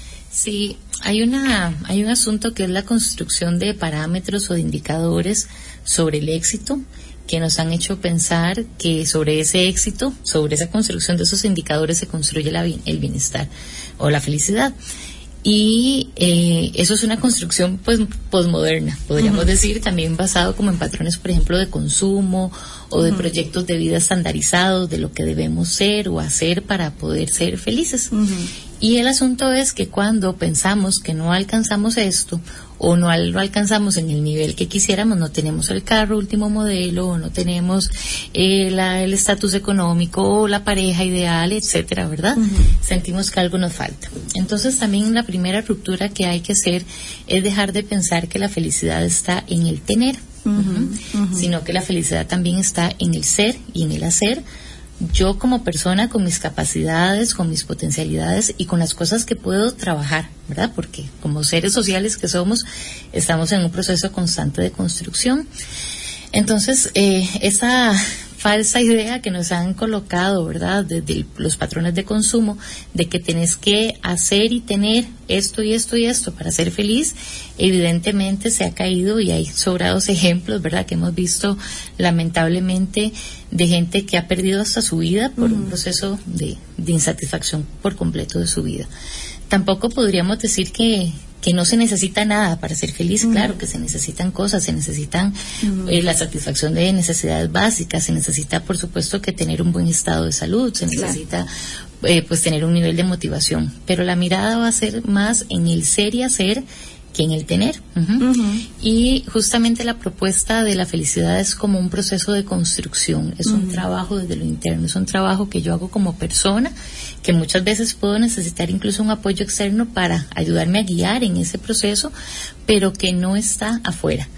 Q: Sí, hay una hay un asunto que es la construcción de parámetros o de indicadores sobre el éxito, que nos han hecho pensar que sobre ese éxito, sobre esa construcción de esos indicadores se construye la, el bienestar o la felicidad. Y eh, eso es una construcción pues posmoderna, podríamos uh-huh. decir, también basado como en patrones, por ejemplo, de consumo o de uh-huh. proyectos de vida estandarizados de lo que debemos ser o hacer para poder ser felices. Uh-huh. Y el asunto es que cuando pensamos que no alcanzamos esto, o no lo alcanzamos en el nivel que quisiéramos, no tenemos el carro último modelo, o no tenemos eh, la, el estatus económico, o la pareja ideal, etcétera, ¿verdad? Uh-huh. Sentimos que algo nos falta. Entonces también la primera ruptura que hay que hacer es dejar de pensar que la felicidad está en el tener, uh-huh. Uh-huh. sino que la felicidad también está en el ser y en el hacer. Yo como persona, con mis capacidades, con mis potencialidades y con las cosas que puedo trabajar, ¿verdad? Porque como seres sociales que somos, estamos en un proceso constante de construcción. Entonces, eh, esa falsa idea que nos han colocado, ¿verdad?, desde el, los patrones de consumo, de que tenés que hacer y tener esto y esto y esto para ser feliz, evidentemente se ha caído, y hay sobrados ejemplos, ¿verdad?, que hemos visto lamentablemente de gente que ha perdido hasta su vida por uh-huh. un proceso de, de insatisfacción por completo de su vida. Tampoco podríamos decir que que no se necesita nada para ser feliz. Mm. Claro que se necesitan cosas, se necesitan mm. eh, la satisfacción de necesidades básicas, se necesita, por supuesto, que tener un buen estado de salud, se necesita claro. eh, pues tener un nivel de motivación, pero la mirada va a ser más en el ser y hacer que en el tener. Uh-huh. Uh-huh. Y justamente la propuesta de la felicidad es como un proceso de construcción, es uh-huh. un trabajo desde lo interno, es un trabajo que yo hago como persona, que muchas veces puedo necesitar incluso un apoyo externo para ayudarme a guiar en ese proceso, pero que no está afuera.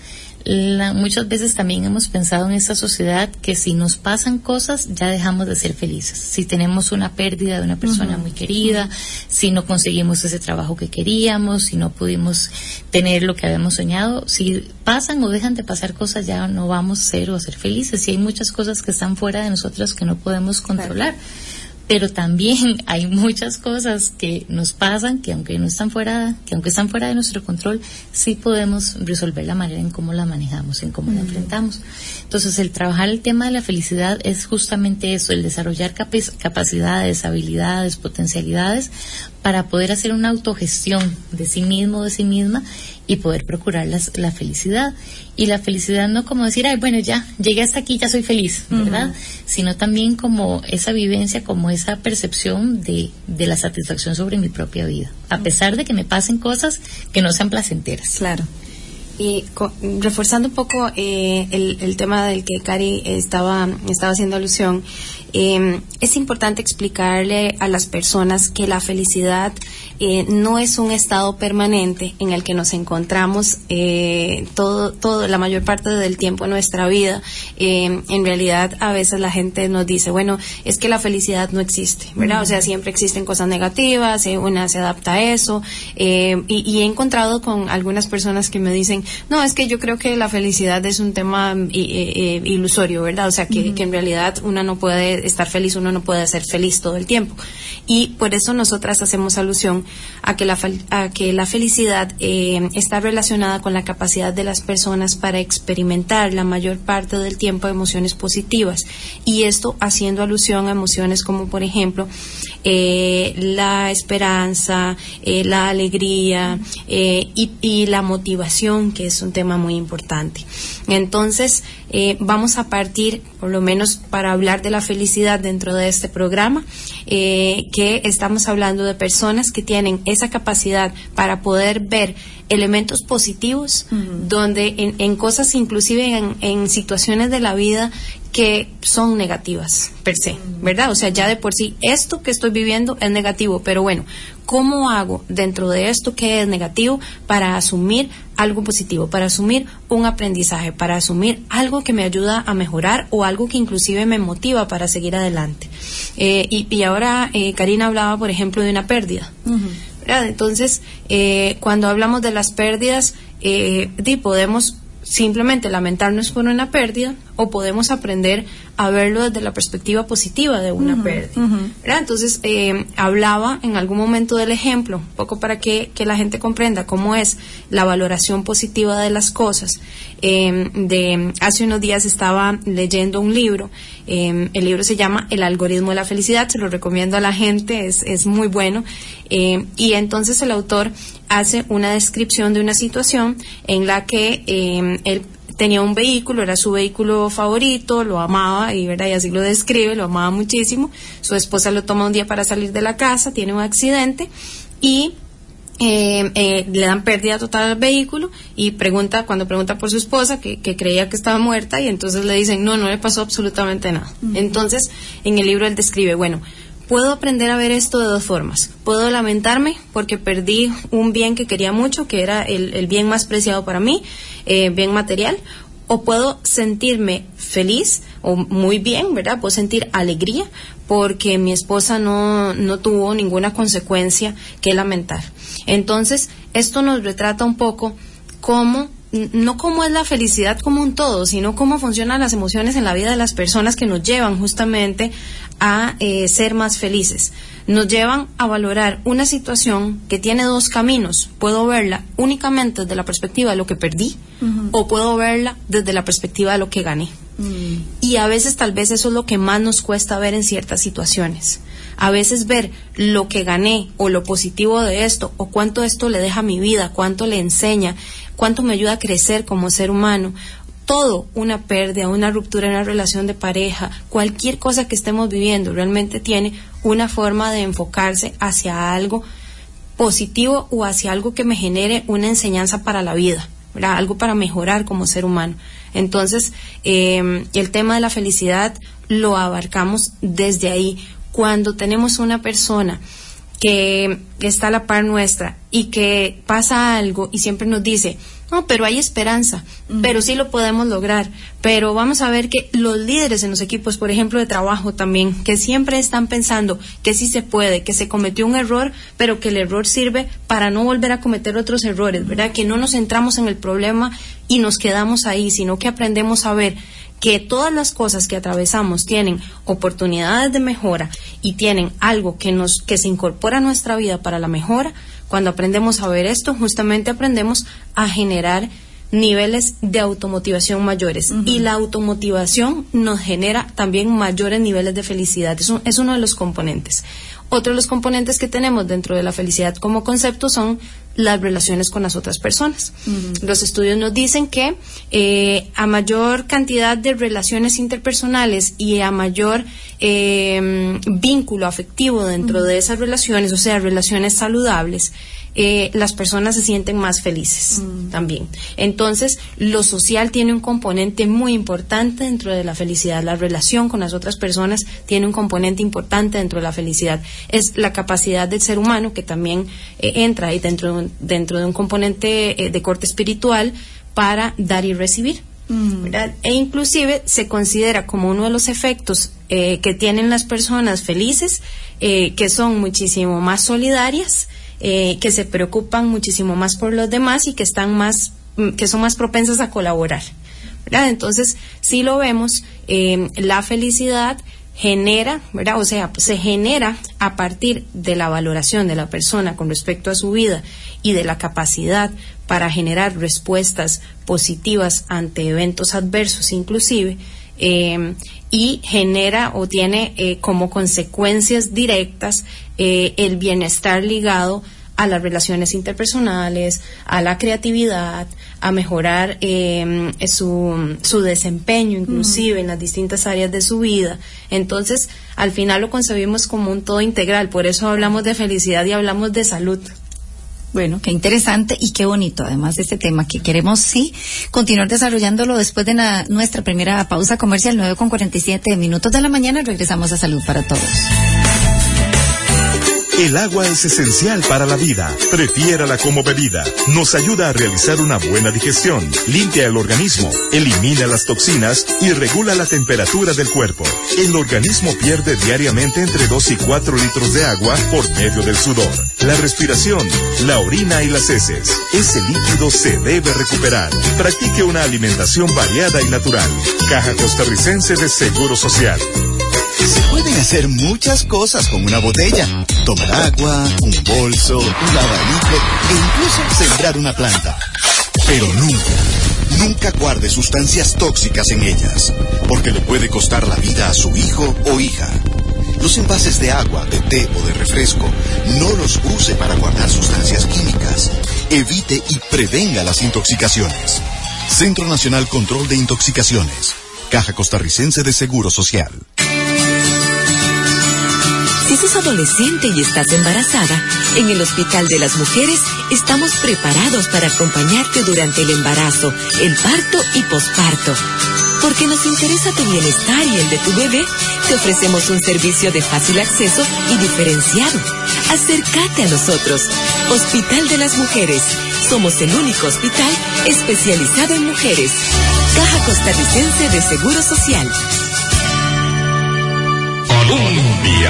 Q: La, muchas veces también hemos pensado en esta sociedad que si nos pasan cosas ya dejamos de ser felices. Si tenemos una pérdida de una persona uh-huh. muy querida, si no conseguimos ese trabajo que queríamos, si no pudimos tener lo que habíamos soñado, si pasan o dejan de pasar cosas ya no vamos a ser o a ser felices. Y hay muchas cosas que están fuera de nosotros que no podemos controlar. Claro. Pero también hay muchas cosas que nos pasan que aunque no están fuera, que aunque están fuera de nuestro control, sí podemos resolver la manera en cómo la manejamos, en cómo mm. la enfrentamos. Entonces, el trabajar el tema de la felicidad es justamente eso, el desarrollar capac- capacidades, habilidades, potencialidades para poder hacer una autogestión de sí mismo, de sí misma y poder procurar las, la felicidad. Y la felicidad no como decir, ay, bueno, ya, llegué hasta aquí, ya soy feliz, ¿verdad? Uh-huh. Sino también como esa vivencia, como esa percepción de, de la satisfacción sobre mi propia vida, a pesar de que me pasen cosas que no sean placenteras.
R: Claro. Y co- reforzando un poco eh, el, el tema del que Cari estaba, estaba haciendo alusión, eh, es importante explicarle a las personas que la felicidad eh, no es un estado permanente en el que nos encontramos eh, todo, todo, la mayor parte del tiempo en nuestra vida. Eh, en realidad, a veces la gente nos dice, bueno, es que la felicidad no existe, ¿verdad? Uh-huh. O sea, siempre existen cosas negativas, eh, una se adapta a eso, eh, y, y he encontrado con algunas personas que me dicen, no, es que yo creo que la felicidad es un tema eh, eh, ilusorio, ¿verdad? O sea, que, uh-huh. que en realidad uno no puede estar feliz, uno no puede ser feliz todo el tiempo. Y por eso nosotras hacemos alusión a que la, a que la felicidad eh, está relacionada con la capacidad de las personas para experimentar la mayor parte del tiempo emociones positivas. Y esto haciendo alusión a emociones como, por ejemplo, eh, la esperanza, eh, la alegría eh, y, y la motivación, que es un tema muy importante. Entonces, eh, vamos a partir, por lo menos para hablar de la felicidad dentro de este programa, eh, que estamos hablando de personas que tienen esa capacidad para poder ver elementos positivos, uh-huh. donde en, en cosas, inclusive en, en situaciones de la vida que son negativas per se, ¿verdad? O sea, ya de por sí esto que estoy viviendo es negativo, pero bueno, ¿cómo hago dentro de esto que es negativo para asumir algo positivo, para asumir un aprendizaje, para asumir algo que me ayuda a mejorar o algo que inclusive me motiva para seguir adelante? Eh, y, y ahora eh, Karina hablaba, por ejemplo, de una pérdida. Uh-huh. ¿Verdad? Entonces, eh, cuando hablamos de las pérdidas, eh, di, podemos simplemente lamentarnos por una pérdida o podemos aprender a verlo desde la perspectiva positiva de una uh-huh, pérdida. Uh-huh. ¿Verdad? Entonces, eh, hablaba en algún momento del ejemplo, un poco para que, que la gente comprenda cómo es la valoración positiva de las cosas. Eh, de hace unos días estaba leyendo un libro, eh, el libro se llama El algoritmo de la felicidad, se lo recomiendo a la gente, es, es muy bueno, eh, y entonces el autor hace una descripción de una situación en la que eh, él tenía un vehículo, era su vehículo favorito, lo amaba y, ¿verdad? Y así lo describe, lo amaba muchísimo. Su esposa lo toma un día para salir de la casa, tiene un accidente y eh, eh, le dan pérdida total al vehículo y pregunta, cuando pregunta por su esposa, que, que creía que estaba muerta, y entonces le dicen, no, no le pasó absolutamente nada. Uh-huh. Entonces, en el libro él describe, bueno, puedo aprender a ver esto de dos formas. Puedo lamentarme porque perdí un bien que quería mucho, que era el, el bien más preciado para mí, eh, bien material, o puedo sentirme feliz o muy bien, ¿verdad? Puedo sentir alegría porque mi esposa no, no tuvo ninguna consecuencia que lamentar. Entonces, esto nos retrata un poco cómo, no cómo es la felicidad como un todo, sino cómo funcionan las emociones en la vida de las personas que nos llevan justamente a eh, ser más felices. Nos llevan a valorar una situación que tiene dos caminos. Puedo verla únicamente desde la perspectiva de lo que perdí, uh-huh. o puedo verla desde la perspectiva de lo que gané. Uh-huh. Y a veces tal vez eso es lo que más nos cuesta ver en ciertas situaciones. A veces ver lo que gané o lo positivo de esto, o cuánto esto le deja a mi vida, cuánto le enseña, cuánto me ayuda a crecer como ser humano. Todo, una pérdida, una ruptura en la relación de pareja, cualquier cosa que estemos viviendo realmente tiene una forma de enfocarse hacia algo positivo o hacia algo que me genere una enseñanza para la vida, ¿verdad? Algo para mejorar como ser humano. Entonces, eh, el tema de la felicidad lo abarcamos desde ahí. Cuando tenemos una persona que está a la par nuestra y que pasa algo y siempre nos dice, no, pero hay esperanza, uh-huh. pero sí lo podemos lograr, pero vamos a ver que los líderes en los equipos, por ejemplo, de trabajo también, que siempre están pensando que sí se puede, que se cometió un error, pero que el error sirve para no volver a cometer otros errores, ¿verdad? Que no nos centramos en el problema y nos quedamos ahí, sino que aprendemos a ver que todas las cosas que atravesamos tienen oportunidades de mejora y tienen algo que nos que se incorpora a nuestra vida para la mejora. Cuando aprendemos a ver esto, justamente aprendemos a generar niveles de automotivación mayores. Uh-huh. Y la automotivación nos genera también mayores niveles de felicidad. Es, un, es uno de los componentes. Otro de los componentes que tenemos dentro de la felicidad como concepto son las relaciones con las otras personas. Uh-huh. Los estudios nos dicen que eh, a mayor cantidad de relaciones interpersonales y a mayor eh, vínculo afectivo dentro uh-huh. de esas relaciones, o sea, relaciones saludables, eh, las personas se sienten más felices uh-huh. también. Entonces, lo social tiene un componente muy importante dentro de la felicidad. La relación con las otras personas tiene un componente importante dentro de la felicidad. Es la capacidad del ser humano que también eh, entra ahí dentro de un dentro de un componente eh, de corte espiritual para dar y recibir, mm. ¿verdad? E inclusive se considera como uno de los efectos eh, que tienen las personas felices, eh, que son muchísimo más solidarias, eh, que se preocupan muchísimo más por los demás y que están más, que son más propensas a colaborar, ¿verdad? Entonces, si lo vemos, eh, la felicidad genera, ¿verdad? O sea, se genera a partir de la valoración de la persona con respecto a su vida y de la capacidad para generar respuestas positivas ante eventos adversos inclusive, eh, y genera o tiene eh, como consecuencias directas eh, el bienestar ligado a las relaciones interpersonales, a la creatividad, a mejorar eh, su, su desempeño inclusive mm. en las distintas áreas de su vida. Entonces, al final lo concebimos como un todo integral, por eso hablamos de felicidad y hablamos de salud.
E: Bueno, qué interesante y qué bonito, además de este tema que queremos, sí, continuar desarrollándolo después de la, nuestra primera pausa comercial, nueve con cuarenta y siete minutos de la mañana. Regresamos a Salud para Todos.
J: El agua es esencial para la vida. Prefiérala como bebida. Nos ayuda a realizar una buena digestión, limpia el organismo, elimina las toxinas y regula la temperatura del cuerpo. El organismo pierde diariamente entre dos y cuatro litros de agua por medio del sudor, la respiración, la orina y las heces. Ese líquido se debe recuperar. Practique una alimentación variada y natural. Caja Costarricense de Seguro Social.
I: Se pueden hacer muchas cosas con una botella. Tomar agua, un bolso, un abanico e incluso sembrar una planta. Pero nunca, nunca guarde sustancias tóxicas en ellas, porque le puede costar la vida a su hijo o hija. Los envases de agua, de té o de refresco, no los use para guardar sustancias químicas. Evite y prevenga las intoxicaciones. Centro Nacional Control de Intoxicaciones. Caja Costarricense de Seguro Social.
D: Si sos adolescente y estás embarazada, en el Hospital de las Mujeres estamos preparados para acompañarte durante el embarazo, el parto y posparto. Porque nos interesa tu bienestar y el de tu bebé, te ofrecemos un servicio de fácil acceso y diferenciado. Acércate a nosotros. Hospital de las Mujeres. Somos el único hospital especializado en mujeres. Caja Costarricense de Seguro Social.
J: Colombia.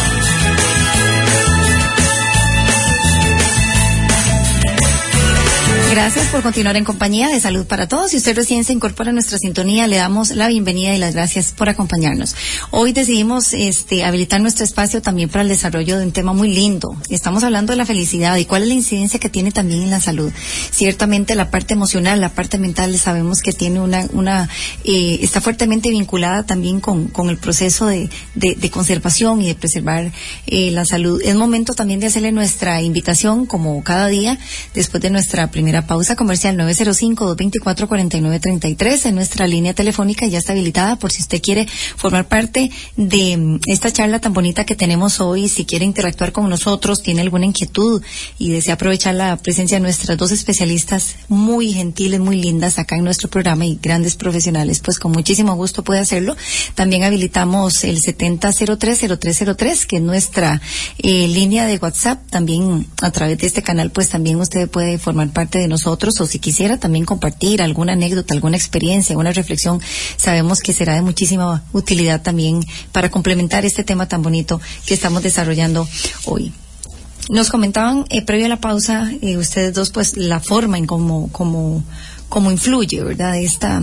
E: Gracias por continuar en compañía de Salud para Todos. Si usted recién se incorpora a nuestra sintonía, le damos la bienvenida y las gracias por acompañarnos. Hoy decidimos este, habilitar nuestro espacio también para el desarrollo de un tema muy lindo. Estamos hablando de la felicidad y cuál es la incidencia que tiene también en la salud. Ciertamente la parte emocional, la parte mental, sabemos que tiene una, una eh, está fuertemente vinculada también con, con el proceso de, de, de conservación y de preservar eh, la salud. Es momento también de hacerle nuestra invitación, como cada día, después de nuestra primera pausa comercial. Nueve cero cinco, dos dos cuatro, cuatro nueve tres tres en nuestra línea telefónica ya está habilitada por si usted quiere formar parte de esta charla tan bonita que tenemos hoy. Si quiere interactuar con nosotros, tiene alguna inquietud y desea aprovechar la presencia de nuestras dos especialistas muy gentiles, muy lindas acá en nuestro programa y grandes profesionales, pues con muchísimo gusto puede hacerlo. También habilitamos el setenta cero tres, cero tres cero tres, que es nuestra eh, línea de WhatsApp. También a través de este canal, pues también usted puede formar parte de nosotros, o si quisiera también compartir alguna anécdota, alguna experiencia, alguna reflexión, sabemos que será de muchísima utilidad también para complementar este tema tan bonito que estamos desarrollando hoy. Nos comentaban eh, previo a la pausa eh, ustedes dos, pues la forma en cómo cómo cómo influye, ¿verdad? Esta,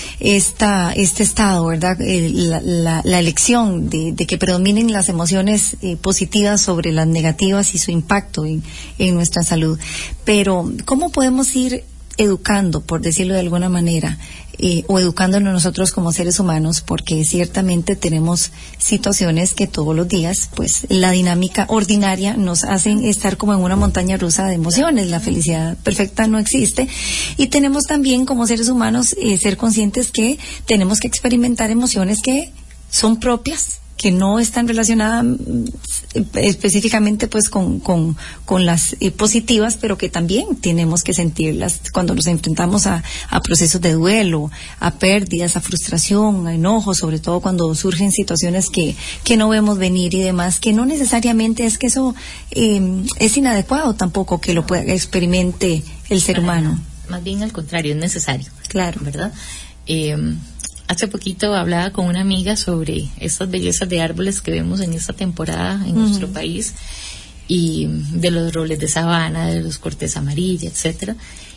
E: esta, este estado, ¿verdad? Eh, la, la, la elección de, de que predominen las emociones eh, positivas sobre las negativas y su impacto en, en nuestra salud. Pero, ¿cómo podemos ir educando, por decirlo de alguna manera, eh, o educándonos nosotros como seres humanos? Porque ciertamente tenemos situaciones que todos los días, pues la dinámica ordinaria nos hacen estar como en una montaña rusa de emociones. La felicidad perfecta no existe, y tenemos también como seres humanos eh, ser conscientes que tenemos que experimentar emociones que son propias, que no están relacionadas específicamente pues con, con, con las eh, positivas, pero que también tenemos que sentirlas cuando nos enfrentamos a, a procesos de duelo, a pérdidas, a frustración, a enojo, sobre todo cuando surgen situaciones que, que no vemos venir y demás, que no necesariamente es que eso eh, es inadecuado tampoco que lo pueda experimente el ser humano.
Q: Más bien al contrario, es necesario.
E: Claro.
Q: ¿Verdad? Eh, Hace poquito hablaba con una amiga sobre estas bellezas de árboles que vemos en esta temporada en uh-huh. nuestro país, y de los robles de sabana, de los cortes amarillos, etcétera.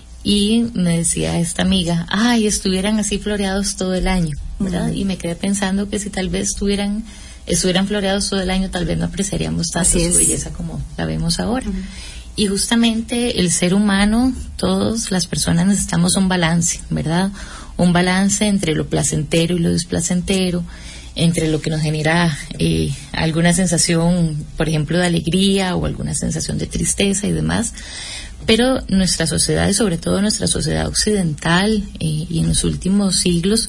Q: Y me decía esta amiga, ay, estuvieran así floreados todo el año, ¿verdad? Uh-huh. Y me quedé pensando que si tal vez estuvieran, estuvieran floreados todo el año, tal vez no apreciaríamos tanto su belleza como la vemos ahora. Uh-huh. Y justamente el ser humano, todas las personas necesitamos un balance, ¿verdad? Un balance entre lo placentero y lo desplacentero, entre lo que nos genera eh, alguna sensación, por ejemplo, de alegría o alguna sensación de tristeza y demás. Pero nuestra sociedad, y sobre todo nuestra sociedad occidental, eh, y en los últimos siglos,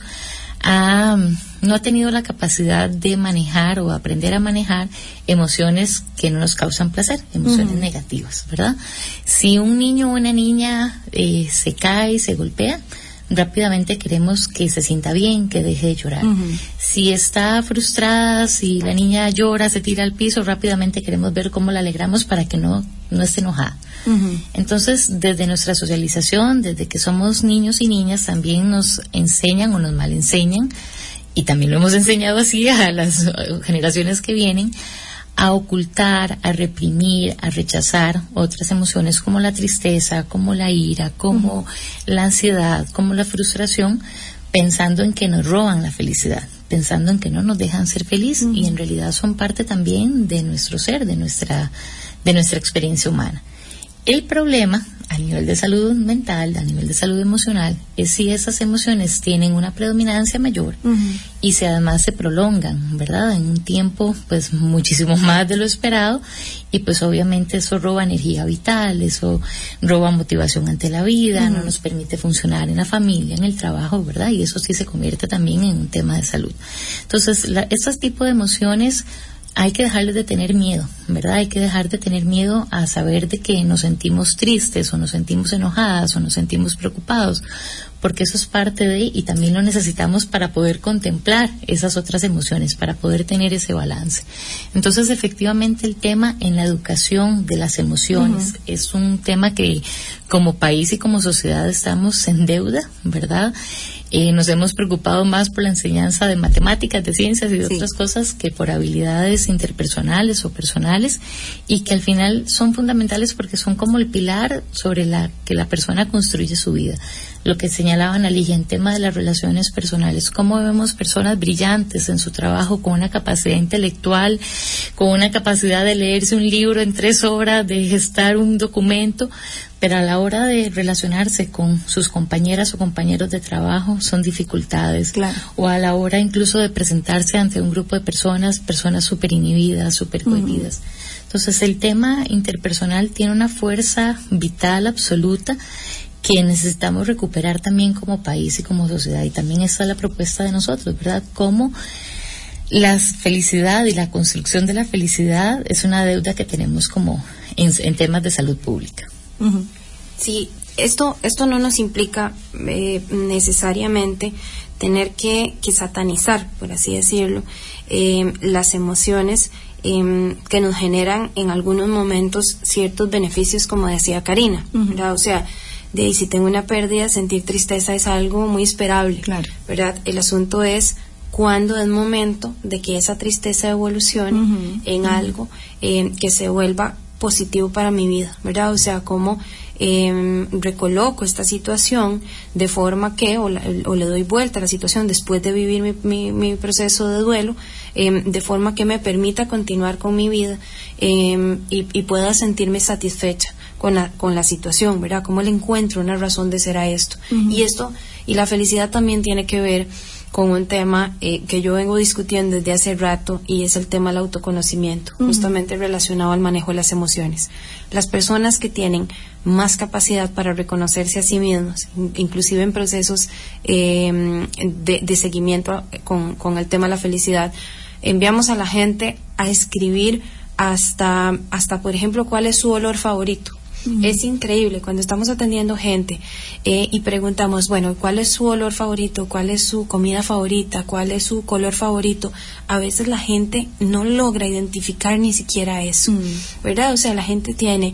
Q: ha, no ha tenido la capacidad de manejar o aprender a manejar emociones que no nos causan placer, emociones uh-huh. negativas, ¿verdad? Si un niño o una niña eh, se cae y se golpea, rápidamente queremos que se sienta bien, que deje de llorar. Uh-huh. Si está frustrada, si la niña llora, se tira al piso, rápidamente queremos ver cómo la alegramos para que no, no esté enojada. Uh-huh. Entonces, desde nuestra socialización, desde que somos niños y niñas, también nos enseñan o nos mal enseñan, y también lo hemos enseñado así a las generaciones que vienen, a ocultar, a reprimir, a rechazar otras emociones como la tristeza, como la ira, como uh-huh. la ansiedad, como la frustración, pensando en que nos roban la felicidad, pensando en que no nos dejan ser felices, uh-huh. y en realidad son parte también de nuestro ser, de nuestra, de nuestra experiencia humana. El problema a nivel de salud mental, a nivel de salud emocional, es si esas emociones tienen una predominancia mayor uh-huh. y si además se prolongan, ¿verdad? En un tiempo pues muchísimo más de lo esperado, y pues obviamente eso roba energía vital, eso roba motivación ante la vida, uh-huh. no nos permite funcionar en la familia, en el trabajo, ¿verdad? Y eso sí se convierte también en un tema de salud. Entonces, la, estos tipos de emociones hay que dejarles de tener miedo, ¿verdad? Hay que dejar de tener miedo a saber de que nos sentimos tristes o nos sentimos enojadas o nos sentimos preocupados, porque eso es parte de, y también lo necesitamos para poder contemplar esas otras emociones, para poder tener ese balance. Entonces, efectivamente, el tema en la educación de las emociones uh-huh. es un tema que como país y como sociedad estamos en deuda, ¿verdad? Eh, nos hemos preocupado más por la enseñanza de matemáticas, de ciencias y de sí. otras cosas que por habilidades interpersonales o personales, y que al final son fundamentales porque son como el pilar sobre la que la persona construye su vida. Lo que señalaba Ana Ligia en tema de las relaciones personales, cómo vemos personas brillantes en su trabajo, con una capacidad intelectual, con una capacidad de leerse un libro en tres horas, de gestar un documento, pero a la hora de relacionarse con sus compañeras o compañeros de trabajo son dificultades, claro. o a la hora incluso de presentarse ante un grupo de personas, personas súper inhibidas, súper cohibidas. Uh-huh. Entonces el tema interpersonal tiene una fuerza vital absoluta que necesitamos recuperar también como país y como sociedad, y también esa es la propuesta de nosotros, ¿verdad? Cómo la felicidad y la construcción de la felicidad es una deuda que tenemos como en, en temas de salud pública.
R: Uh-huh. Sí, esto esto no nos implica eh, necesariamente tener que, que satanizar, por así decirlo, eh, las emociones eh, que nos generan en algunos momentos ciertos beneficios, como decía Karina, uh-huh. ¿verdad? O sea, de si tengo una pérdida, sentir tristeza es algo muy esperable, claro. ¿verdad? El asunto es cuándo es momento de que esa tristeza evolucione uh-huh. en uh-huh. algo eh, que se vuelva positivo para mi vida, ¿verdad? O sea, cómo eh, recoloco esta situación de forma que, o, la, o le doy vuelta a la situación después de vivir mi, mi, mi proceso de duelo, eh, de forma que me permita continuar con mi vida eh, y, y pueda sentirme satisfecha con la, con la situación, ¿verdad? Cómo le encuentro una razón de ser a esto. Uh-huh. Y esto, y la felicidad también tiene que ver con un tema eh, que yo vengo discutiendo desde hace rato, y es el tema del autoconocimiento, uh-huh. justamente relacionado al manejo de las emociones. Las personas que tienen más capacidad para reconocerse a sí mismos, inclusive en procesos eh, de, de seguimiento con, con el tema de la felicidad, enviamos a la gente a escribir hasta, hasta por ejemplo, cuál es su olor favorito. Uh-huh. Es increíble cuando estamos atendiendo gente eh, y preguntamos, bueno, ¿cuál es su olor favorito? ¿Cuál es su comida favorita? ¿Cuál es su color favorito? A veces la gente no logra identificar ni siquiera eso, uh-huh. ¿verdad? O sea, la gente tiene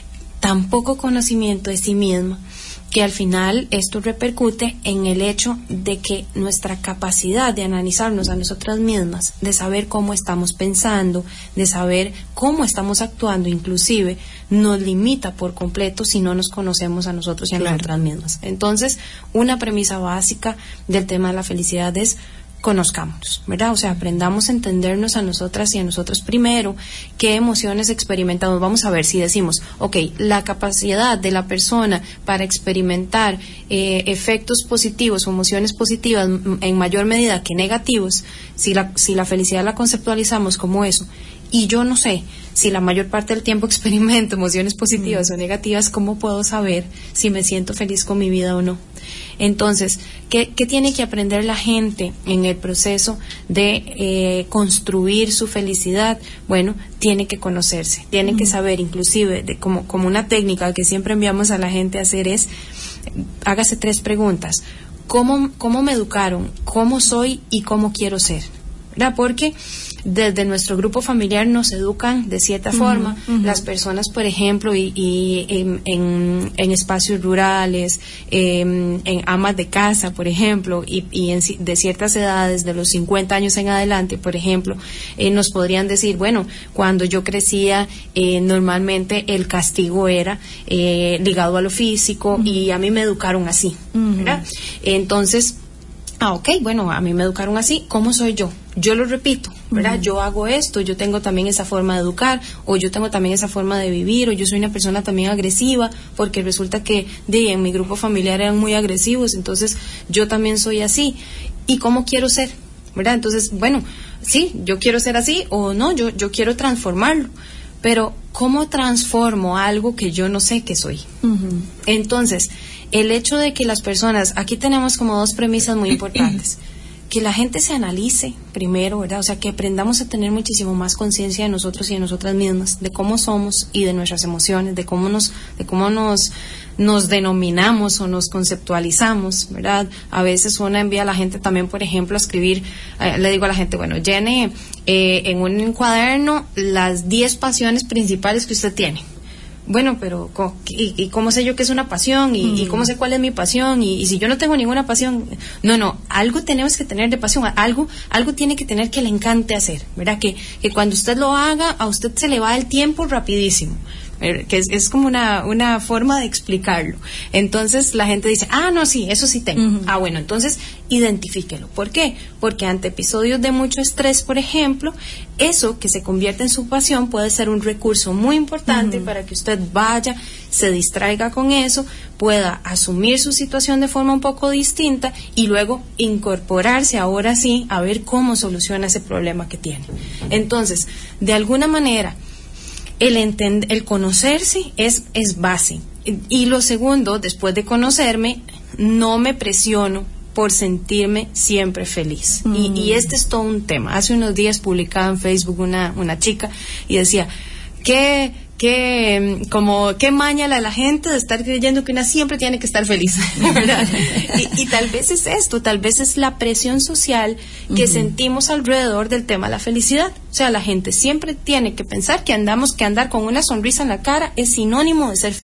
R: tan poco conocimiento de sí misma que al final esto repercute en el hecho de que nuestra capacidad de analizarnos a nosotras mismas, de saber cómo estamos pensando, de saber cómo estamos actuando, inclusive, nos limita por completo si no nos conocemos a nosotros y a claro. nosotras mismas. Entonces, una premisa básica del tema de la felicidad es conozcámonos, ¿verdad? O sea, aprendamos a entendernos a nosotras y a nosotros primero, qué emociones experimentamos. Vamos a ver si decimos, ok, la capacidad de la persona para experimentar eh, efectos positivos o emociones positivas m- en mayor medida que negativos, si la, si la felicidad la conceptualizamos como eso, y yo no sé si la mayor parte del tiempo experimento emociones positivas mm. o negativas, ¿cómo puedo saber si me siento feliz con mi vida o no? Entonces, ¿qué, qué tiene que aprender la gente en el proceso de eh, construir su felicidad? Bueno, tiene que conocerse, tiene mm. que saber, inclusive, de, como, como una técnica que siempre enviamos a la gente a hacer es, hágase tres preguntas. ¿Cómo, cómo me educaron? ¿Cómo soy? ¿Y cómo quiero ser? ¿Verdad? Porque desde nuestro grupo familiar nos educan de cierta uh-huh, forma, uh-huh. las personas, por ejemplo, y, y en, en, en espacios rurales, eh, en amas de casa, por ejemplo, y, y en, de ciertas edades, de los cincuenta años en adelante, por ejemplo, eh, nos podrían decir, bueno, cuando yo crecía, eh, normalmente el castigo era eh, ligado a lo físico, uh-huh. y a mí me educaron así, uh-huh. ¿verdad? Entonces, ah, ok, bueno, a mí me educaron así, ¿cómo soy yo? Yo lo repito, ¿verdad? Uh-huh. Yo hago esto, yo tengo también esa forma de educar, o yo tengo también esa forma de vivir, o yo soy una persona también agresiva, porque resulta que de, en mi grupo familiar eran muy agresivos, entonces yo también soy así. ¿Y cómo quiero ser? ¿Verdad? Entonces, bueno, sí, yo quiero ser así, o no, yo, yo quiero transformarlo. Pero, ¿cómo transformo algo que yo no sé que soy? Uh-huh. Entonces, el hecho de que las personas, aquí tenemos como dos premisas muy importantes. Que la gente se analice primero, ¿verdad? O sea, que aprendamos a tener muchísimo más conciencia de nosotros y de nosotras mismas, de cómo somos y de nuestras emociones, de cómo nos, de cómo nos, nos denominamos o nos conceptualizamos, ¿verdad? A veces uno envía a la gente también, por ejemplo, a escribir, eh, le digo a la gente, bueno, llene eh, en un cuaderno las diez pasiones principales que usted tiene. Bueno, pero ¿y, y cómo sé yo qué es una pasión? ¿Y, mm. y cómo sé cuál es mi pasión? Y, y si yo no tengo ninguna pasión, no, no, algo tenemos que tener de pasión, algo, algo tiene que tener que le encante hacer, ¿verdad? Que, que cuando usted lo haga, a usted se le va el tiempo rapidísimo. Que es, es como una, una forma de explicarlo. Entonces la gente dice, ah, no, sí, eso sí tengo. Uh-huh. Ah, bueno, entonces identifíquelo. ¿Por qué? Porque ante episodios de mucho estrés, por ejemplo, eso que se convierte en su pasión puede ser un recurso muy importante uh-huh. para que usted vaya, se distraiga con eso, pueda asumir su situación de forma un poco distinta y luego incorporarse ahora sí a ver cómo soluciona ese problema que tiene. Entonces, de alguna manera, el, entend- el conocerse es, es base. Y lo segundo, después de conocerme, no me presiono por sentirme siempre feliz. Mm. Y, y este es todo un tema. Hace unos días publicaba en Facebook una, una chica y decía, ¿qué, qué, como, qué maña la, la gente de estar creyendo que una siempre tiene que estar feliz? ¿Verdad? y, y tal vez es esto, tal vez es la presión social que uh-huh. sentimos alrededor del tema de la felicidad. O sea, la gente siempre tiene que pensar que andamos, que andar con una sonrisa en la cara es sinónimo de ser feliz.